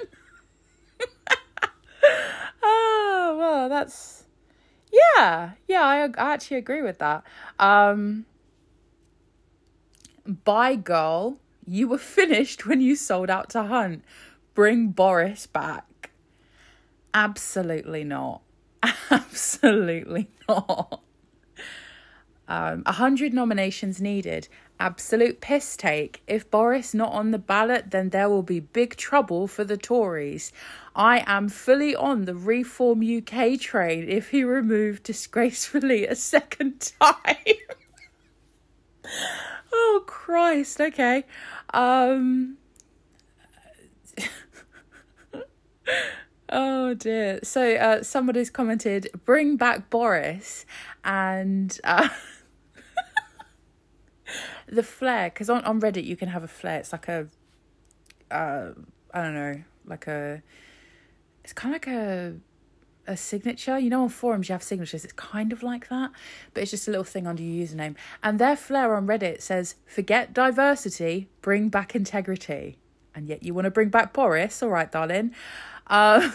Oh, well, that's... Yeah, yeah, I, I actually agree with that. Um, bye, girl. You were finished when you sold out to Hunt. Bring Boris back. Absolutely not. Absolutely not. Um, one hundred nominations needed. Absolute piss take. If Boris not on the ballot, then there will be big trouble for the Tories. I am fully on the Reform U K train if he removed disgracefully a second time. Oh, Christ. Okay. Um... Oh dear. So uh, somebody's commented, bring back Boris, and uh, the flare, because on, on Reddit you can have a flare. It's like a, uh, I don't know, like a, it's kind of like a, a signature. You know, on forums you have signatures. It's kind of like that, but it's just a little thing under your username. And their flare on Reddit says, forget diversity, bring back integrity. And yet you want to bring back Boris? All right, darling. Uh,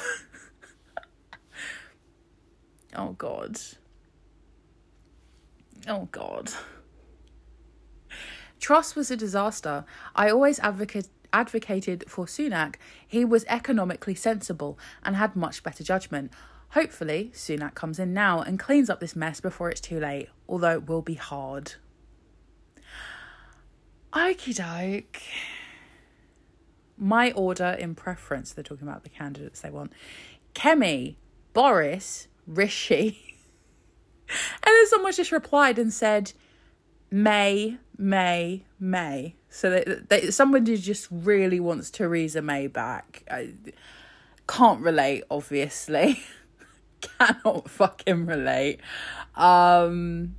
oh, God. Oh, God. Truss was a disaster. I always advocate, advocated for Sunak. He was economically sensible and had much better judgment. Hopefully, Sunak comes in now and cleans up this mess before it's too late, although it will be hard. Okie doke. My order in preference, they're talking about the candidates they want. Kemi, Boris, Rishi. And then someone just replied and said, May, May, May. So they, they, somebody just really wants Theresa May back. I can't relate, obviously. Cannot fucking relate. Um...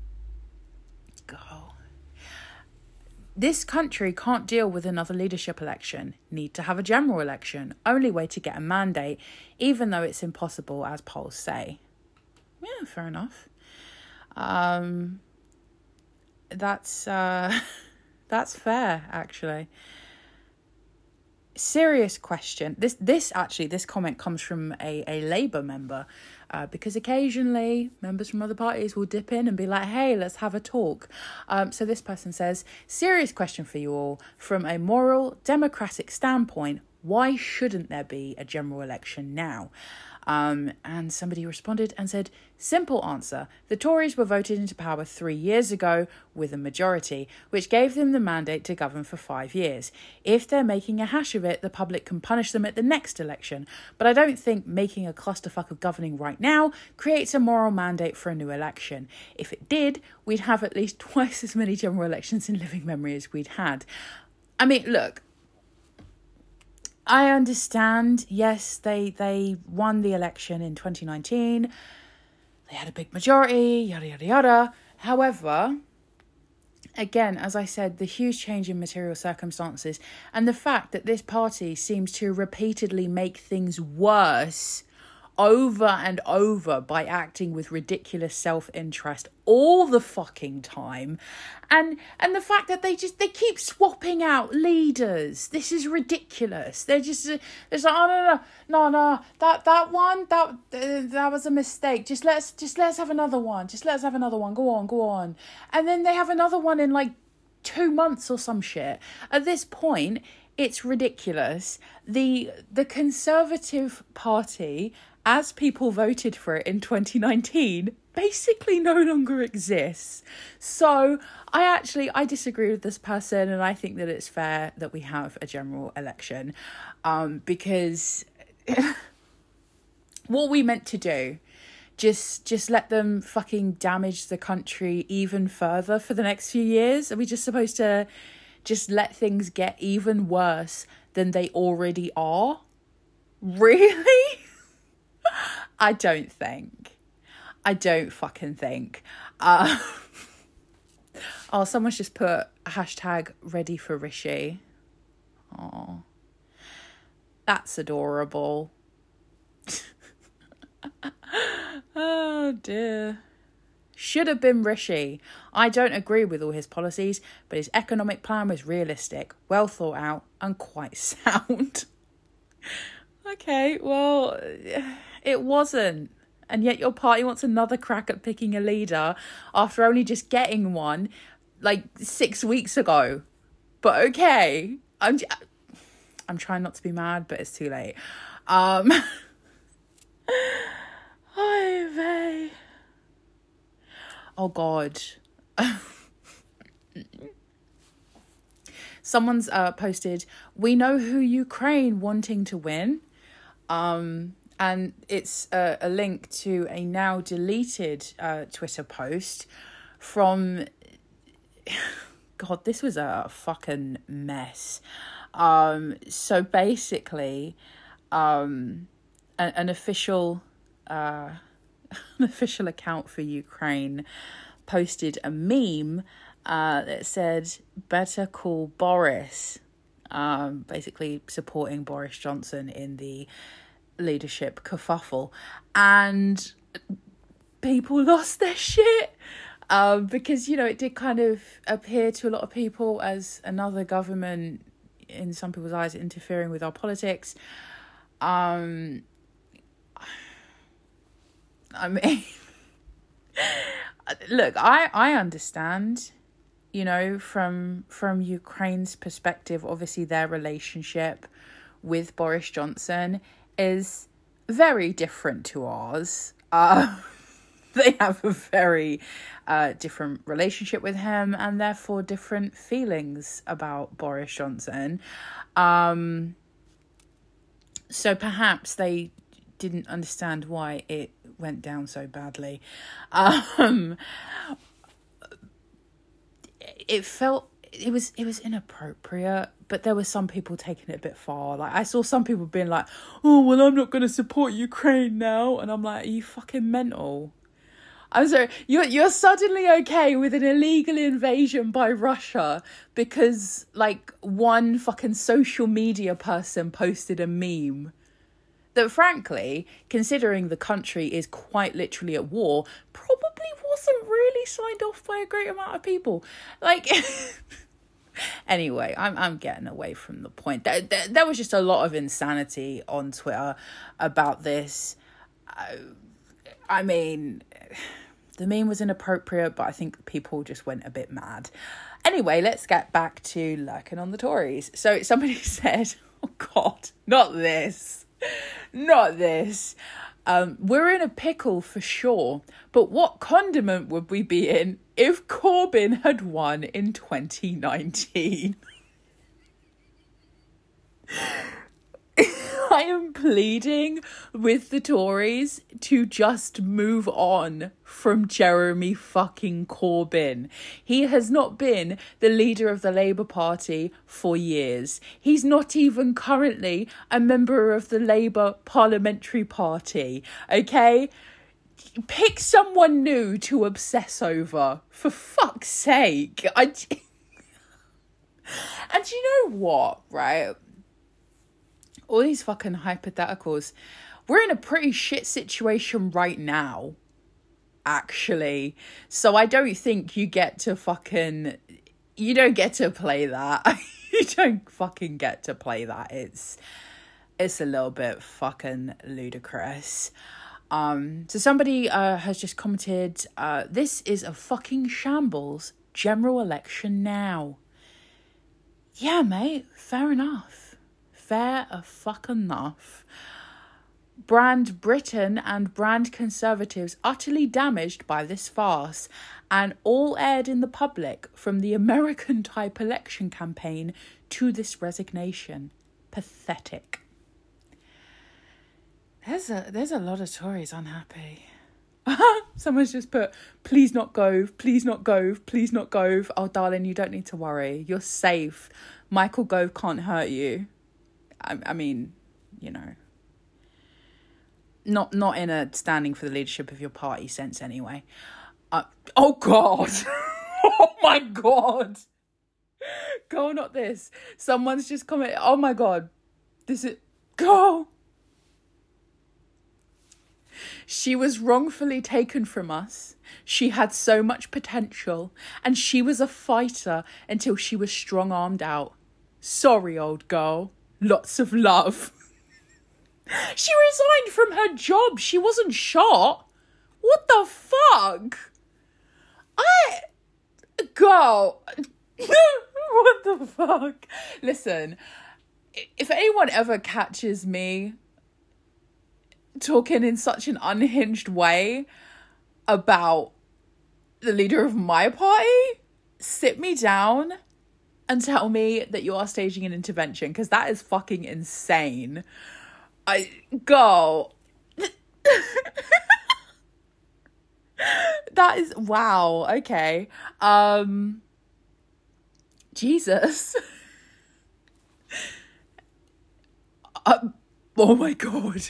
This country can't deal with another leadership election. Need to have a general election. Only way to get a mandate, even though it's impossible, as polls say. Yeah, fair enough. Um, that's uh, that's fair, actually. Serious question. This this actually this comment comes from a a Labour member. uh, because occasionally members from other parties will dip in and be like, hey, let's have a talk. Um, so this person says, serious question for you all. From a moral, democratic standpoint, why shouldn't there be a general election now? Um, and somebody responded and said, simple answer. The Tories were voted into power three years ago with a majority, which gave them the mandate to govern for five years. If they're making a hash of it, the public can punish them at the next election. But I don't think making a clusterfuck of governing right now creates a moral mandate for a new election. If it did, we'd have at least twice as many general elections in living memory as we'd had. I mean, look, I understand, yes, they they won the election in twenty nineteen. They had a big majority, yada, yada, yada. However, again, as I said, the huge change in material circumstances and the fact that this party seems to repeatedly make things worse over and over by acting with ridiculous self-interest all the fucking time, and and the fact that they just they keep swapping out leaders. This is ridiculous. They're just it's like, oh no no no no that that one that uh, that was a mistake. Just let's just let's have another one. Just let's have another one. Go on, go on. And then they have another one in like two months or some shit. At this point, it's ridiculous. The the Conservative Party, as people voted for it in twenty nineteen, basically no longer exists. So I actually, I disagree with this person, and I think that it's fair that we have a general election. Um, because what are we meant to do? Just, just let them fucking damage the country even further for the next few years? Are we just supposed to just let things get even worse than they already are? Really? I don't think. I don't fucking think. Uh, oh, someone's just put hashtag ready for Rishi. Oh, that's adorable. Oh dear. Should have been Rishi. I don't agree with all his policies, but his economic plan was realistic, well thought out, and quite sound. Okay, well, it wasn't. And yet your party wants another crack at picking a leader after only just getting one like six weeks ago. But okay, I'm I'm trying not to be mad, but it's too late. Um, oh, vey. Oh God. Someone's uh, posted, we know who Ukraine wanting to win. Um, and it's a, a link to a now deleted uh, Twitter post from, God, this was a fucking mess. Um, so basically, um, an, an official, uh, an official account for Ukraine posted a meme uh, that said, better call Boris, um, basically supporting Boris Johnson in the leadership kerfuffle, and people lost their shit um, because, you know, it did kind of appear to a lot of people as another government, in some people's eyes, interfering with our politics. Um, I mean, look, I, I understand, you know, from from Ukraine's perspective, obviously their relationship with Boris Johnson is very different to ours. Uh, they have a very uh, different relationship with him, and therefore different feelings about Boris Johnson. Um, so perhaps they didn't understand why it went down so badly. Um, it felt it was it was inappropriate, but there were some people taking it a bit far. Like, I saw some people being like, oh, well, I'm not going to support Ukraine now. And I'm like, are you fucking mental? I'm sorry, you're, you're suddenly okay with an illegal invasion by Russia because, like, one fucking social media person posted a meme that, frankly, considering the country is quite literally at war, probably wasn't really signed off by a great amount of people. Like, anyway, I'm I'm getting away from the point. There, there, there was just a lot of insanity on Twitter about this. Uh, I mean, the meme was inappropriate, but I think people just went a bit mad. Anyway, let's get back to lurking on the Tories. So somebody said, oh God, not this, not this. Um, we're in a pickle for sure, but what condiment would we be in if Corbyn had won in twenty nineteen? I am pleading with the Tories to just move on from Jeremy fucking Corbyn. He has not been the leader of the Labour Party for years. He's not even currently a member of the Labour Parliamentary Party, okay? Pick someone new to obsess over, for fuck's sake. I... And you know what, right? All these fucking hypotheticals. We're in a pretty shit situation right now, actually. So I don't think you get to fucking... You don't get to play that. You don't fucking get to play that. It's it's a little bit fucking ludicrous. Um, so somebody uh, has just commented, uh, this is a fucking shambles. General election now. Yeah, mate. Fair enough. Fair a fuck enough. Brand Britain and brand Conservatives utterly damaged by this farce, and all aired in the public from the American type election campaign to this resignation. Pathetic. There's a there's a lot of Tories unhappy. Someone's just put, please not Gove, please not Gove, please not Gove. Oh darling, you don't need to worry. You're safe. Michael Gove can't hurt you. I, I mean, you know, not not in a standing for the leadership of your party sense anyway. Uh, oh, God. Oh, my God. Go, not this. Someone's just commented, oh, my God. This is... Go. She was wrongfully taken from us. She had so much potential, and she was a fighter until she was strong-armed out. Sorry, old girl. Lots of love. She resigned from her job. She wasn't shot. What the fuck? I... Girl. What the fuck? Listen, if anyone ever catches me talking in such an unhinged way about the leader of my party, sit me down and tell me that you are staging an intervention, because that is fucking insane. I go. That is wow. Okay. Um. Jesus. uh, oh my God.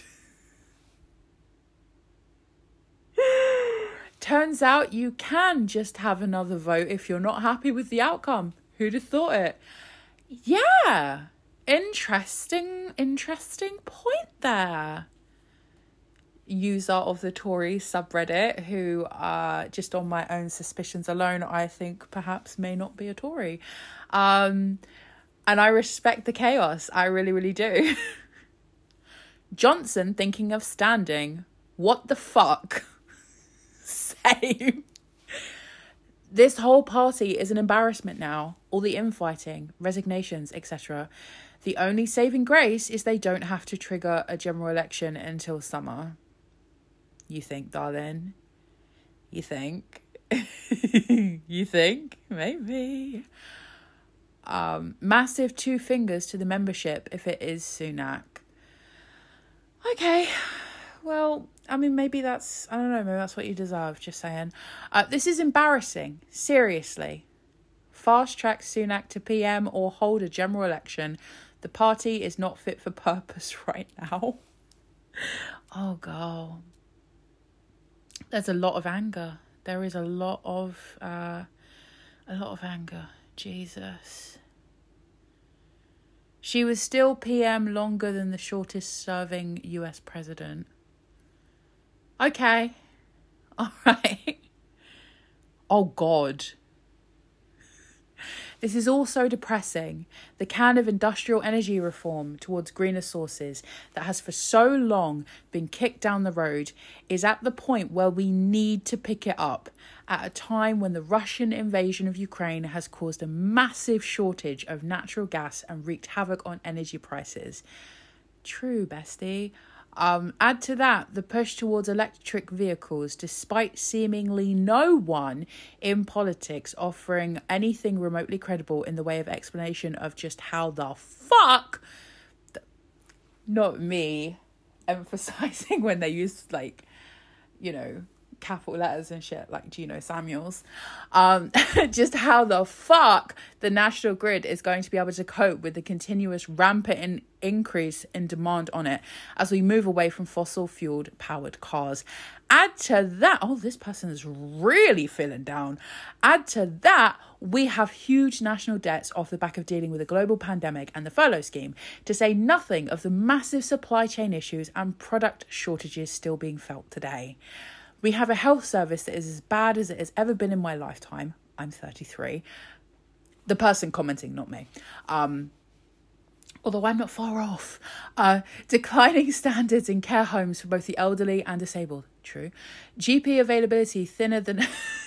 Turns out you can just have another vote if you're not happy with the outcome. Who'd have thought it? Yeah. Interesting, interesting point there. User of the Tory subreddit, who, uh, just on my own suspicions alone, I think perhaps may not be a Tory. Um, and I respect the chaos. I really, really do. Johnson thinking of standing. What the fuck? Same. This whole party is an embarrassment now. All the infighting, resignations, et cetera. The only saving grace is they don't have to trigger a general election until summer. You think, darling? You think? You think? Maybe. Um, massive two fingers to the membership if it is Sunak. Okay. Well, I mean, maybe that's, I don't know, maybe that's what you deserve, just saying. Uh, this is embarrassing, seriously. Fast track Sunak to P M or hold a general election. The party is not fit for purpose right now. Oh, God. There's a lot of anger. There is a lot of, uh, a lot of anger. Jesus. She was still P M longer than the shortest serving U S president. Okay. All right. Oh, God. This is also depressing. The can of industrial energy reform towards greener sources that has for so long been kicked down the road is at the point where we need to pick it up at a time when the Russian invasion of Ukraine has caused a massive shortage of natural gas and wreaked havoc on energy prices. True, bestie. Um, add to that the push towards electric vehicles, despite seemingly no one in politics offering anything remotely credible in the way of explanation of just how the fuck, not me emphasizing when they use, like, you know, capital letters and shit like Gino Samuels, um just how the fuck the national grid is going to be able to cope with the continuous rampant in- increase in demand on it as we move away from fossil fueled powered cars. Add to that, oh, this person is really feeling down. Add to that, we have huge national debts off the back of dealing with a global pandemic and the furlough scheme, to say nothing of the massive supply chain issues and product shortages still being felt today. We have a health service that is as bad as it has ever been in my lifetime. I'm thirty-three. The person commenting, not me. Um, although I'm not far off. Uh, declining standards in care homes for both the elderly and disabled. True. G P availability thinner than...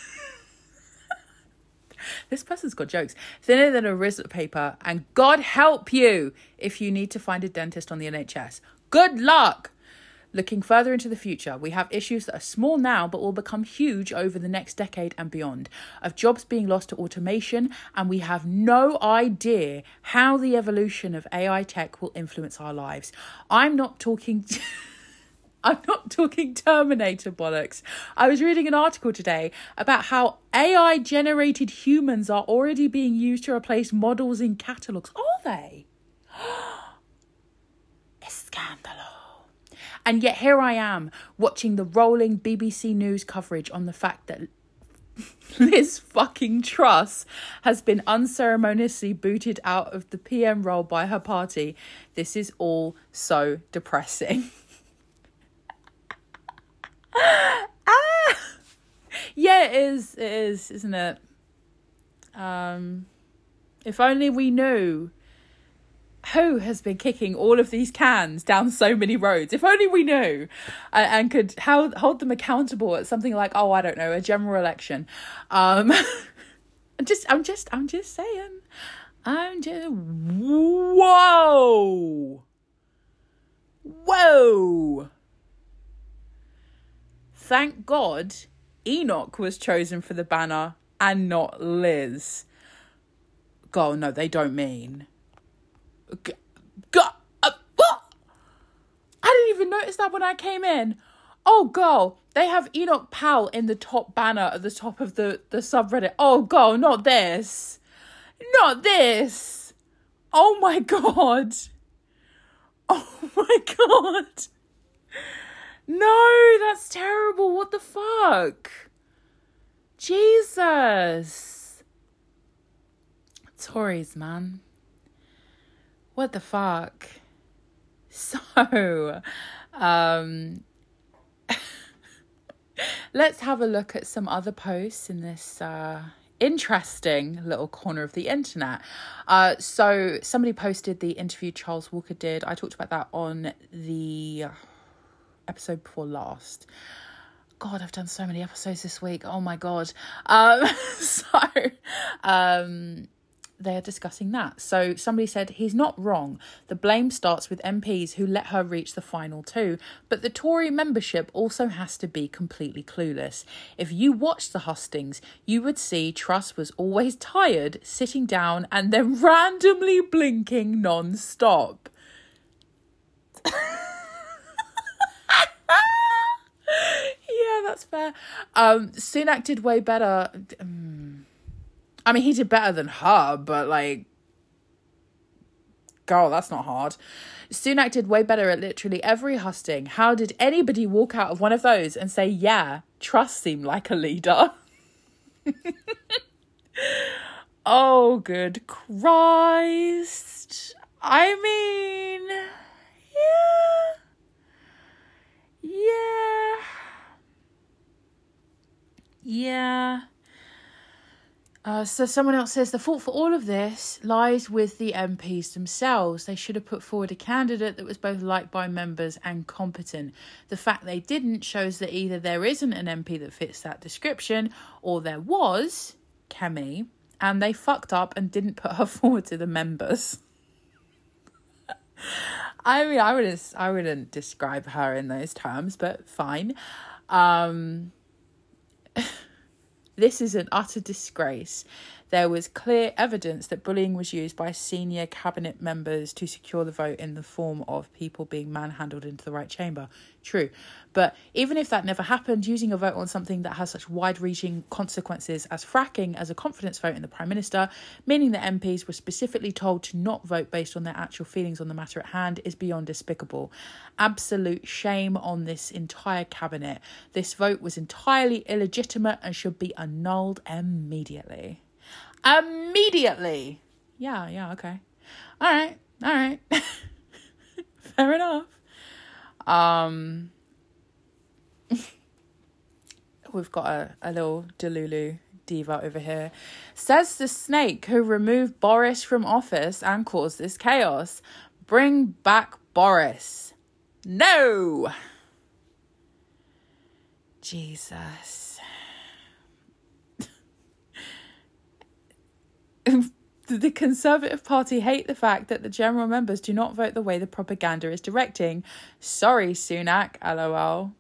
This person's got jokes. Thinner than a receipt paper. And God help you if you need to find a dentist on the N H S. Good luck. Looking further into the future, we have issues that are small now but will become huge over the next decade and beyond, of jobs being lost to automation, and we have no idea how the evolution of A I tech will influence our lives. I'm not talking... I'm not talking Terminator bollocks. I was reading an article today about how A I-generated humans are already being used to replace models in catalogues. Are they? Scandalo. And yet here I am watching the rolling B B C News coverage on the fact that Liz fucking Truss has been unceremoniously booted out of the P M role by her party. This is all so depressing. ah! Yeah, it is. It is, isn't it? Um, if only we knew who has been kicking all of these cans down so many roads. If only we knew, uh, and could hold, hold them accountable at something like, oh, I don't know, a general election. Um, I'm just, I'm just, I'm just saying. I'm just, whoa, whoa. Thank God Enoch was chosen for the banner and not Liz. God, no, they don't mean. G- G- uh, what? I didn't even notice that when I came in. Oh, girl, they have Enoch Powell in the top banner at the top of the, the subreddit. Oh, girl, not this. Not this. Oh, my God. Oh, my God. No, that's terrible. What the fuck? Jesus. Tories, man. What the fuck? So, um, let's have a look at some other posts in this uh, interesting little corner of the internet. Uh, so somebody posted the interview Charles Walker did. I talked about that on the episode before last. God, I've done so many episodes this week. Oh my God. Um, so, um, they are discussing that. So somebody said, he's not wrong. The blame starts with M Ps who let her reach the final two. But the Tory membership also has to be completely clueless. If you watched the hustings, you would see Truss was always tired, sitting down and then randomly blinking non-stop. Yeah, that's fair. Um, Sunak did way better. Um, I mean, he did better than her, but like, girl, that's not hard. Sunak did way better at literally every husting. How did anybody walk out of one of those and say, yeah, Truss seemed like a leader? Oh, good Christ. I mean, yeah. Yeah. Yeah. Uh, so someone else says the fault for all of this lies with the M Ps themselves. They should have put forward a candidate that was both liked by members and competent. The fact they didn't shows that either there isn't an M P that fits that description, or there was, Kemi, and they fucked up and didn't put her forward to the members. I mean, I wouldn't, I wouldn't describe her in those terms, but fine. Um... This is an utter disgrace. There was clear evidence that bullying was used by senior cabinet members to secure the vote in the form of people being manhandled into the right chamber. True. But even if that never happened, using a vote on something that has such wide-reaching consequences as fracking as a confidence vote in the Prime Minister, meaning that M Ps were specifically told to not vote based on their actual feelings on the matter at hand, is beyond despicable. Absolute shame on this entire cabinet. This vote was entirely illegitimate and should be annulled immediately. Immediately. Yeah, yeah, okay. All right, all right. Fair enough. Um, we've got a, a little Delulu diva over here. Says the snake who removed Boris from office and caused this chaos. Bring back Boris. No. Jesus. The Conservative Party hate the fact that the general members do not vote the way the propaganda is directing. Sorry, Sunak, lol.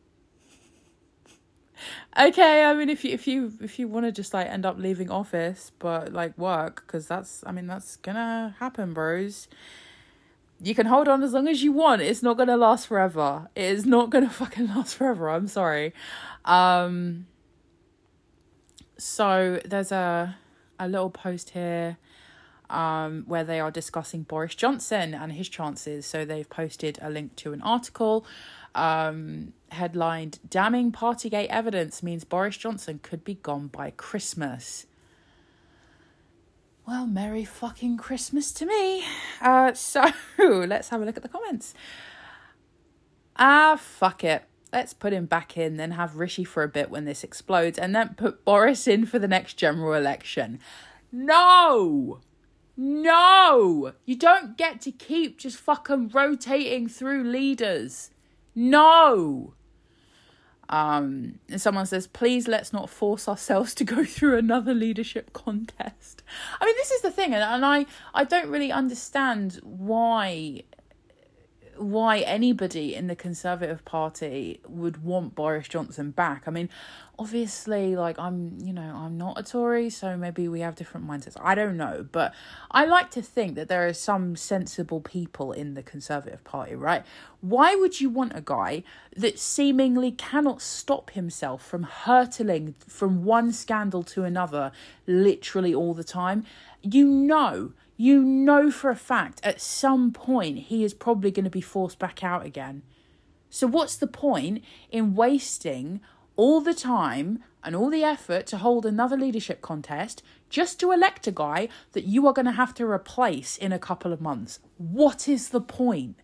Okay, I mean, if you if you if you want to just like end up leaving office, but like work, because that's, I mean, that's gonna happen, bros. You can hold on as long as you want. It's not gonna last forever. It is not gonna fucking last forever. I'm sorry. Um. So there's a a little post here. Um, where they are discussing Boris Johnson and his chances. So they've posted a link to an article um, headlined, "Damning Partygate Evidence Means Boris Johnson Could Be Gone by Christmas." Well, Merry fucking Christmas to me. Uh, so let's have a look at the comments. Ah, fuck it. Let's put him back in, then have Rishi for a bit when this explodes, and then put Boris in for the next general election. No! No, you don't get to keep just fucking rotating through leaders. No. Um, and someone says, please let's not force ourselves to go through another leadership contest. I mean, this is the thing, and, and I, I don't really understand why why anybody in the Conservative Party would want Boris Johnson back. I mean, obviously, like, I'm, you know, I'm not a Tory, so maybe we have different mindsets. I don't know, but I like to think that there are some sensible people in the Conservative Party, right? Why would you want a guy that seemingly cannot stop himself from hurtling from one scandal to another literally all the time? You know, you know for a fact at some point he is probably going to be forced back out again. So what's the point in wasting all the time and all the effort to hold another leadership contest just to elect a guy that you are going to have to replace in a couple of months? What is the point?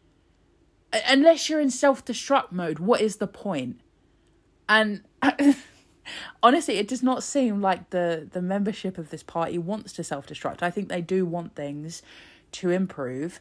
Unless you're in self-destruct mode, what is the point? And honestly, it does not seem like the, the membership of this party wants to self-destruct. I think they do want things to improve,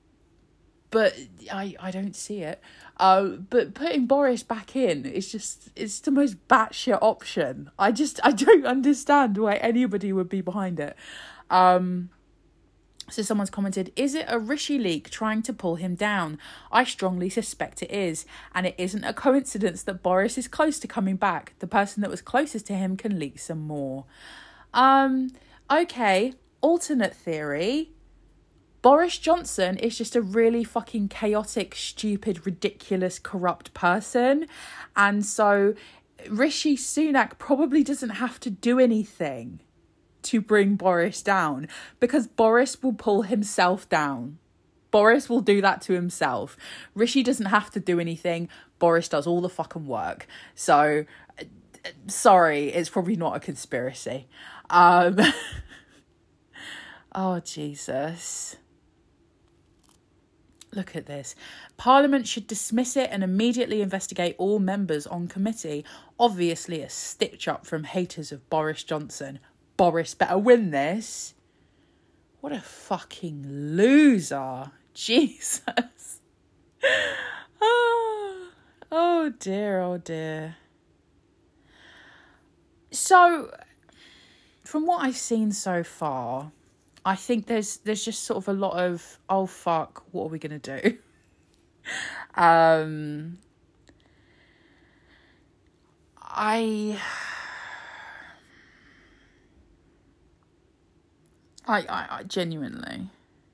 but I, I don't see it. Uh, but putting Boris back in is just, it's the most batshit option. I just, I don't understand why anybody would be behind it. Um, so someone's commented, is it a Rishi leak trying to pull him down? I strongly suspect it is. And it isn't a coincidence that Boris is close to coming back. The person that was closest to him can leak some more. Um, okay, alternate theory. Boris Johnson is just a really fucking chaotic, stupid, ridiculous, corrupt person. And so Rishi Sunak probably doesn't have to do anything to bring Boris down, because Boris will pull himself down. Boris will do that to himself. Rishi doesn't have to do anything. Boris does all the fucking work. So, sorry, it's probably not a conspiracy. Um, oh, Jesus. Look at this. Parliament should dismiss it and immediately investigate all members on committee. Obviously a stitch up from haters of Boris Johnson. Boris better win this. What a fucking loser. Jesus. Oh, oh dear, oh dear. So, from what I've seen so far, I think there's there's just sort of a lot of, oh fuck, what are we going to do? um, I... I, I, I genuinely,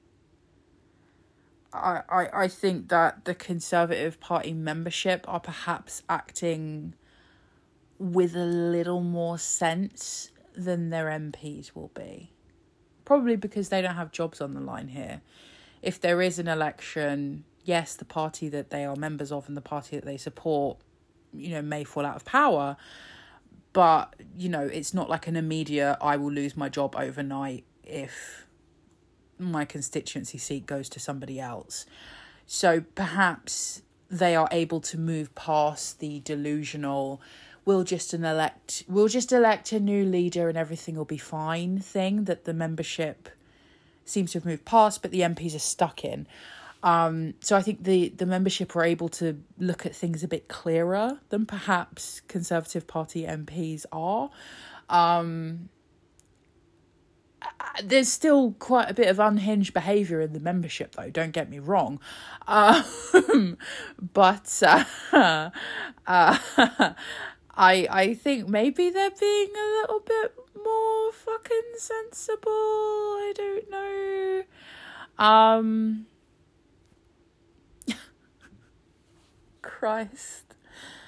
I, I, I think that the Conservative Party membership are perhaps acting with a little more sense than their M Ps will be. Probably because they don't have jobs on the line here. If there is an election, yes, the party that they are members of and the party that they support, you know, may fall out of power. But, you know, it's not like an immediate, I will lose my job overnight if my constituency seat goes to somebody else. So perhaps they are able to move past the delusional, we'll just an elect we'll just elect a new leader and everything will be fine thing that the membership seems to have moved past, but the M Ps are stuck in. Um, so I think the, the membership are able to look at things a bit clearer than perhaps Conservative Party M Ps are. Um, there's still quite a bit of unhinged behaviour in the membership, though, don't get me wrong. Um, but uh, uh, I I think maybe they're being a little bit more fucking sensible. I don't know. Um, Christ.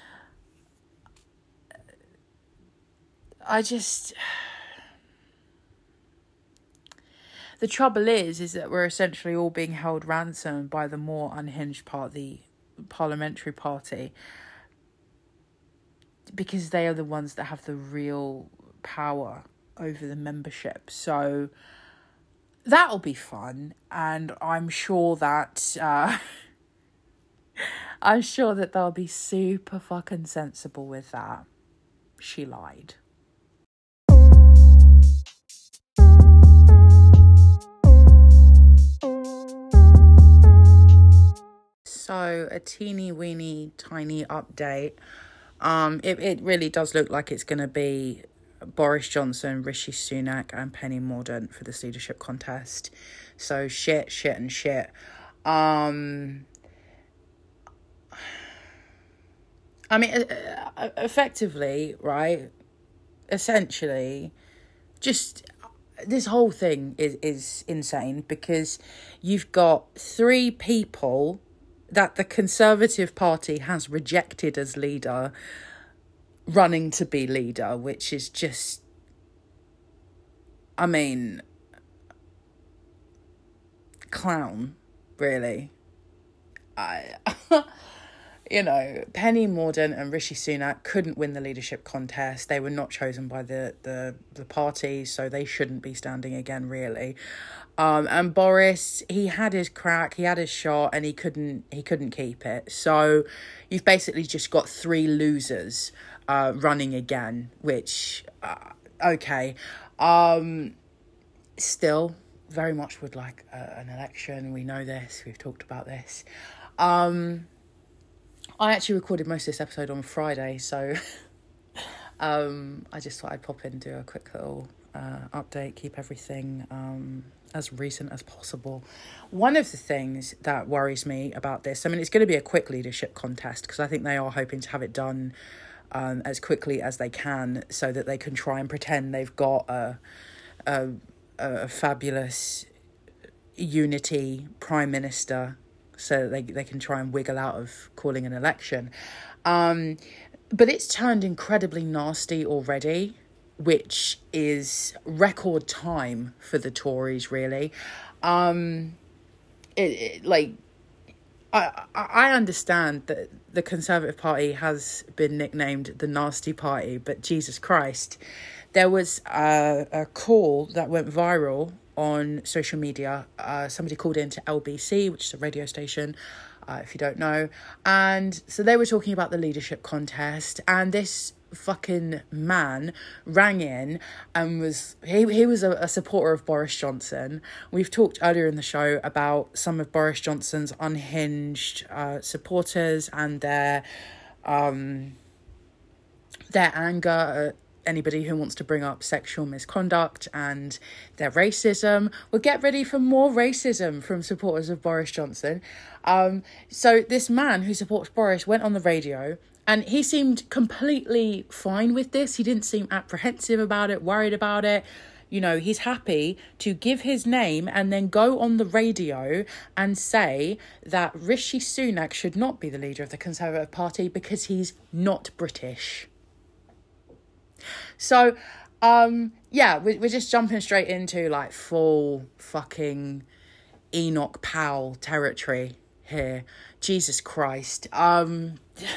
I just... The trouble is, is that we're essentially all being held ransom by the more unhinged part, the parliamentary party, because they are the ones that have the real power over the membership. So that'll be fun, and I'm sure that uh, I'm sure that they'll be super fucking sensible with that. She lied. So a teeny weeny tiny update. Um, it, it really does look like it's going to be Boris Johnson, Rishi Sunak and Penny Mordaunt for this leadership contest. So shit, shit and shit. Um, I mean, effectively, right, essentially, just... this whole thing is, is insane because you've got three people that the Conservative Party has rejected as leader running to be leader, which is just, I mean, clown, really. I, you know, Penny Mordaunt and Rishi Sunak couldn't win the leadership contest. They were not chosen by the, the, the party, so they shouldn't be standing again, really. Um, and Boris, he had his crack, he had his shot, and he couldn't he couldn't keep it. So you've basically just got three losers uh, running again, which, uh, okay. Um, still, very much would like uh, an election. We know this, we've talked about this. Um, I actually recorded most of this episode on Friday, so um, I just thought I'd pop in and do a quick little uh, update, keep everything um, as recent as possible. One of the things that worries me about this, I mean, it's going to be a quick leadership contest because I think they are hoping to have it done um, as quickly as they can so that they can try and pretend they've got a, a, a fabulous unity prime minister so that they, they can try and wiggle out of calling an election. Um, but it's turned incredibly nasty already, which is record time for the Tories, really. Um, it, it, like, I, I understand that the Conservative Party has been nicknamed the Nasty Party, but Jesus Christ, there was a, a call that went viral on social media. Uh, somebody called in to L B C, which is a radio station, uh, if you don't know. And so they were talking about the leadership contest. And this fucking man rang in and was he he was a, a supporter of Boris Johnson. We've talked earlier in the show about some of Boris Johnson's unhinged uh, supporters and their um their anger at anybody who wants to bring up sexual misconduct and their racism. Well, get ready for more racism from supporters of Boris Johnson. Um, so this man who supports Boris went on the radio and he seemed completely fine with this. He didn't seem apprehensive about it, worried about it. You know, he's happy to give his name and then go on the radio and say that Rishi Sunak should not be the leader of the Conservative Party because he's not British. So, um, yeah, we're, we're just jumping straight into like full fucking Enoch Powell territory here. Jesus Christ. Um,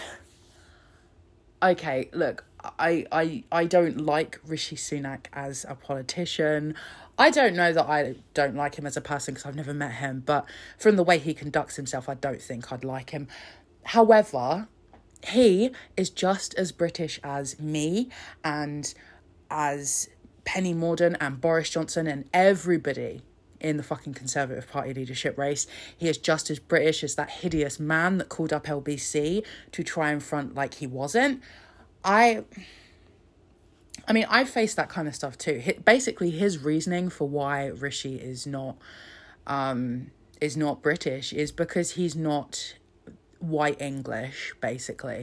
okay, look, I, I, I don't like Rishi Sunak as a politician. I don't know that I don't like him as a person because I've never met him, but from the way he conducts himself, I don't think I'd like him. However, he is just as British as me and as Penny Mordaunt and Boris Johnson and everybody in the fucking Conservative Party leadership race. He is just as British as that hideous man that called up L B C to try and front like he wasn't. I... I mean, I faced that kind of stuff too. Basically, his reasoning for why Rishi is not um, is not British is because he's not white English, basically.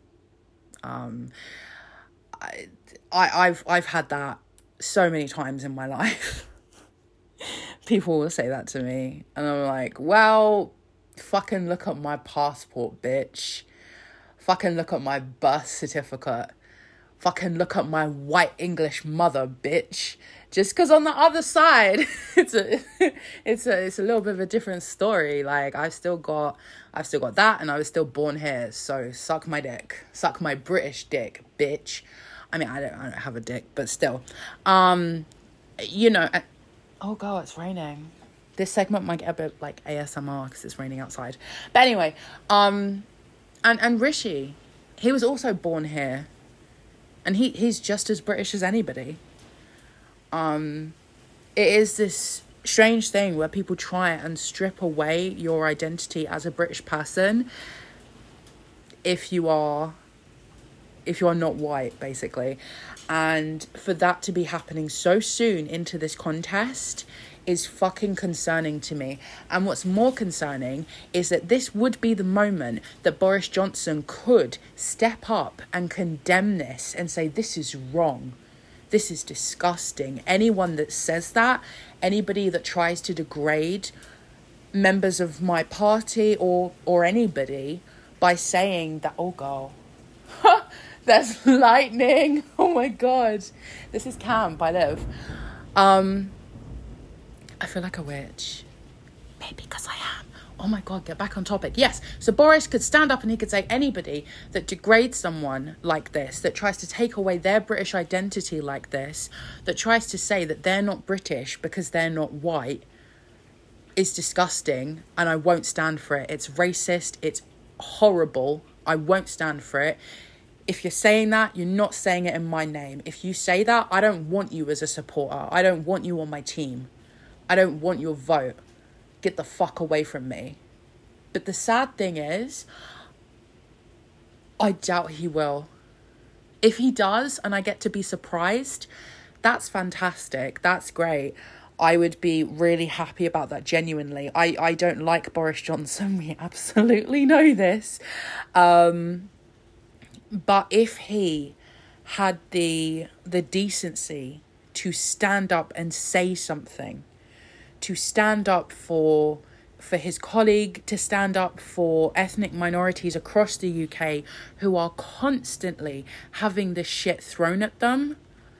Um, I, I, I've I've had that so many times in my life. People will say that to me, and I'm like, well, fucking look at my passport, bitch. Fucking look at my birth certificate. Fucking look at my white English mother, bitch. Just because on the other side, it's a, it's a, it's a little bit of a different story. Like I've still got, I've still got that, and I was still born here. So suck my dick, suck my British dick, bitch. I mean, I don't, I don't have a dick, but still, um, you know. I, oh god, it's raining. This segment might get a bit like A S M R because it's raining outside. But anyway, um, and and Rishi, he was also born here. And he, he's just as British as anybody. Um, it is this strange thing where people try and strip away your identity as a British person if you are if you are not white, basically. And for that to be happening so soon into this contest is fucking concerning to me. And what's more concerning is that this would be the moment that Boris Johnson could step up and condemn this and say, this is wrong. This is disgusting. Anyone that says that, anybody that tries to degrade members of my party or or anybody by saying that, oh girl, there's lightning. Oh my God. This is camp. I live. Um... I feel like a witch. Maybe because I am. Oh my God, get back on topic. Yes, so Boris could stand up and he could say anybody that degrades someone like this, that tries to take away their British identity like this, that tries to say that they're not British because they're not white, is disgusting, and I won't stand for it. It's racist. It's horrible. I won't stand for it. If you're saying that, you're not saying it in my name. If you say that, I don't want you as a supporter. I don't want you on my team. I don't want your vote. Get the fuck away from me. But the sad thing is, I doubt he will. If he does, and I get to be surprised, that's fantastic. That's great. I would be really happy about that, genuinely. I, I don't like Boris Johnson. We absolutely know this. Um, but if he had the the decency to stand up and say something, to stand up for for his colleague, to stand up for ethnic minorities across the U K who are constantly having this shit thrown at them,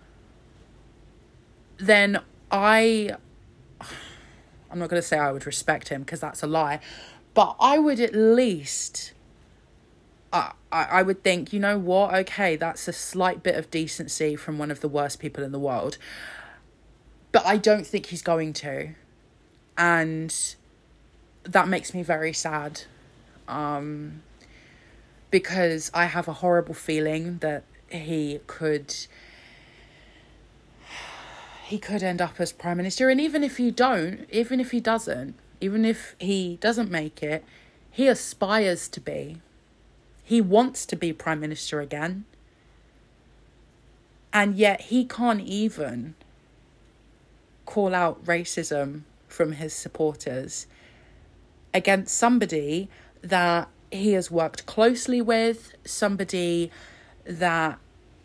then I, I'm not going to say I would respect him because that's a lie, but I would at least, I, I, I would think, you know what, okay, that's a slight bit of decency from one of the worst people in the world. But I don't think he's going to. And that makes me very sad, um, because I have a horrible feeling that he could he could end up as prime minister. And even if he don't, even if he doesn't, even if he doesn't make it, he aspires to be. He wants to be prime minister again. And yet he can't even call out racism from his supporters against somebody that he has worked closely with, somebody that,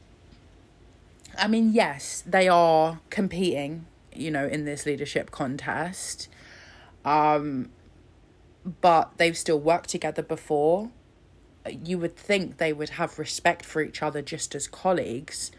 I mean, yes, they are competing, you know, in this leadership contest, um, but they've still worked together before. You would think they would have respect for each other just as colleagues.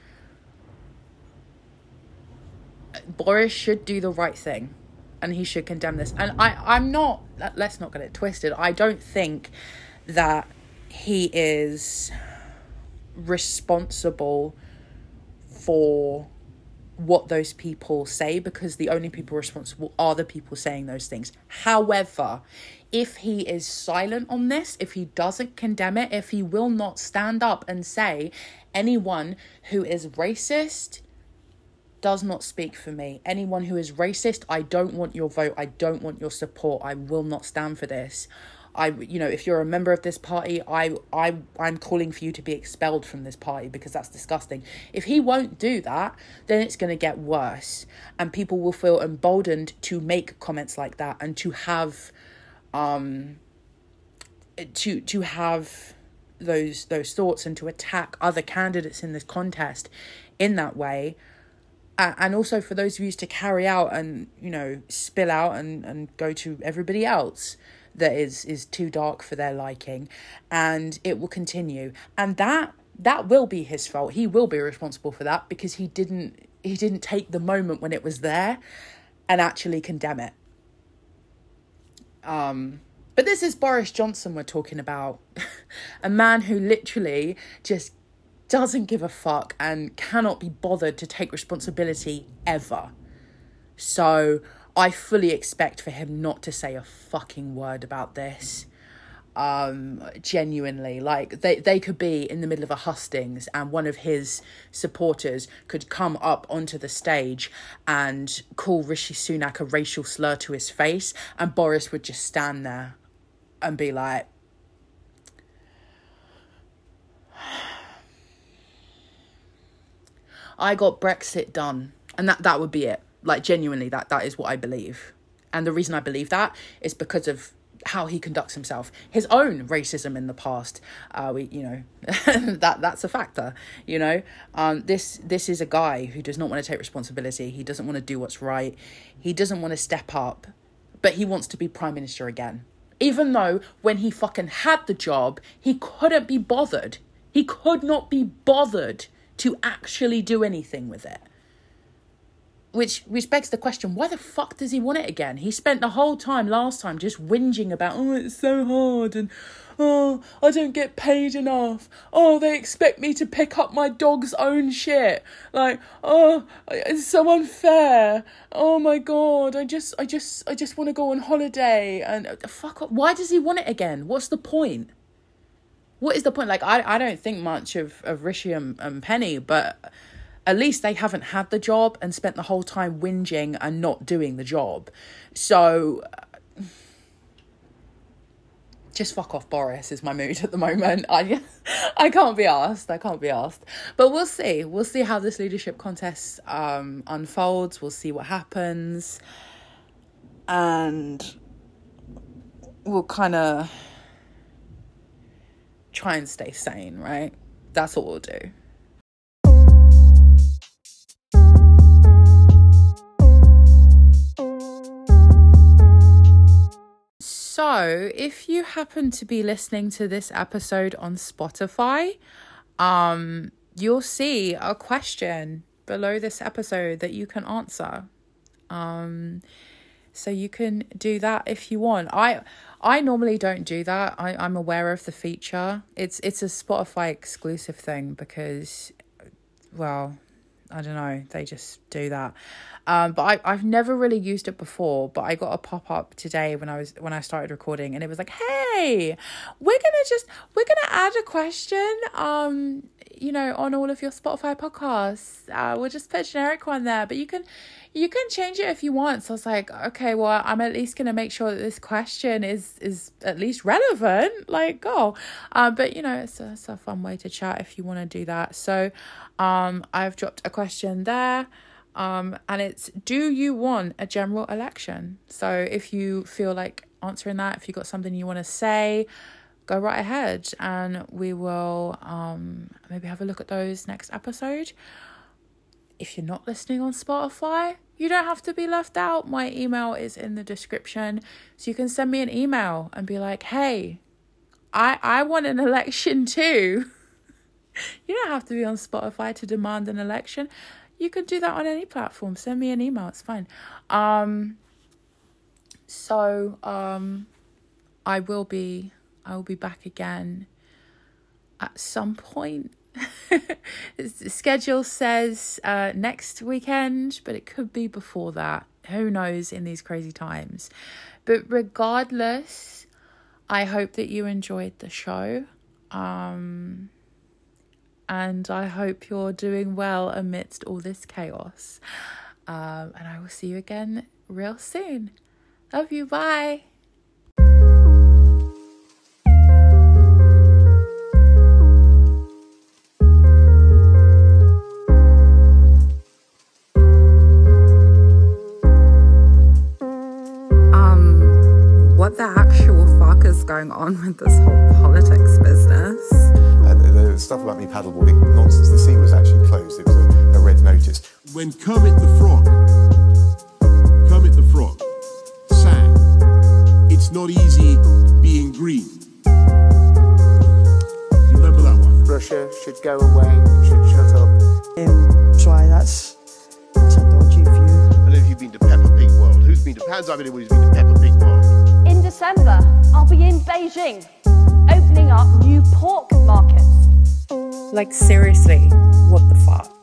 Boris should do the right thing, and he should condemn this. And I, I'm not, let's not get it twisted, I don't think that he is responsible for what those people say, because the only people responsible are the people saying those things. However, if he is silent on this, if he doesn't condemn it, if he will not stand up and say, anyone who is racist does not speak for me. Anyone who is racist, I don't want your vote. I don't want your support. I will not stand for this. I, you know, if you're a member of this party, I, I, I'm calling for you to be expelled from this party, because that's disgusting. If he won't do that, then it's going to get worse, and people will feel emboldened to make comments like that, and to have, um, to to have those those thoughts, and to attack other candidates in this contest in that way. And also for those views to carry out and, you know, spill out and, and go to everybody else that is, is too dark for their liking. And it will continue. And that that will be his fault. He will be responsible for that, because he didn't he didn't take the moment when it was there and actually condemn it. Um, but this is Boris Johnson we're talking about. A man who literally just doesn't give a fuck and cannot be bothered to take responsibility ever. So I fully expect for him not to say a fucking word about this. Um, genuinely, like they, they could be in the middle of a hustings and one of his supporters could come up onto the stage and call Rishi Sunak a racial slur to his face, and Boris would just stand there and be like, I got Brexit done. And that, that would be it. Like, genuinely, that, that is what I believe. And the reason I believe that is because of how he conducts himself. His own racism in the past. Uh, we, you know, that that's a factor, you know. Um, this this is a guy who does not want to take responsibility. He doesn't want to do what's right. He doesn't want to step up. But he wants to be Prime Minister again. Even though when he fucking had the job, he couldn't be bothered. He could not be bothered to actually do anything with it. Which, which begs the question, why the fuck does he want it again? He spent the whole time last time just whinging about, oh, it's so hard, and oh, I don't get paid enough. Oh, they expect me to pick up my dog's own shit. Like, oh, it's so unfair. Oh my God, I just, I just, I just want to go on holiday. And fuck up. Why does he want it again? What's the point? What is the point? Like, I, I don't think much of, of Rishi and, and Penny, but at least they haven't had the job and spent the whole time whinging and not doing the job. So, just fuck off, Boris, is my mood at the moment. I, I can't be asked. I can't be asked. But we'll see. We'll see how this leadership contest um, unfolds. We'll see what happens. And we'll kind of try and stay sane, right? That's what we'll do. So, if you happen to be listening to this episode on Spotify, um, you'll see a question below this episode that you can answer. Um, so you can do that if you want. I I normally don't do that. I, I'm aware of the feature. It's it's a Spotify exclusive thing because, well, I don't know, they just do that. Um, but I, I've never really used it before, but I got a pop-up today when I was when I started recording, and it was like, hey, we're gonna just we're gonna add a question. Um, you know, on all of your Spotify podcasts. Uh, we'll just put a generic one there, but you can, you can change it if you want. So I was like, okay, well, I'm at least going to make sure that this question is, is at least relevant. Like, oh, um, but you know, it's a, it's a fun way to chat if you want to do that. So, um, I've dropped a question there. Um, and it's, do you want a general election? So if you feel like answering that, if you got something you want to say, go right ahead, and we will um, maybe have a look at those next episode. If you're not listening on Spotify, you don't have to be left out. My email is in the description, so you can send me an email and be like, hey, I, I want an election too. You don't have to be on Spotify to demand an election. You can do that on any platform. Send me an email. It's fine. Um, so um, I will be I will be back again at some point. The schedule says uh, next weekend, but it could be before that. Who knows in these crazy times? But regardless, I hope that you enjoyed the show. Um... And I hope you're doing well amidst all this chaos. Um, and I will see you again real soon. Love you. Bye. Um, what the actual fuck is going on with this whole politics business? The stuff about me paddleboarding, nonsense. The sea was actually closed. It was a, a red notice. When Kermit the Frog, Kermit the Frog, sang, "It's not easy being green." You remember that one? Russia should go away, should shut up. Um, sorry, that's, that's a dodgy view. I don't know if you've been to Peppa Pig World. Who's been to, hands up anyone who's been to Peppa Pig World? In December, I'll be in Beijing, opening up new pork markets. Like, seriously, what the fuck?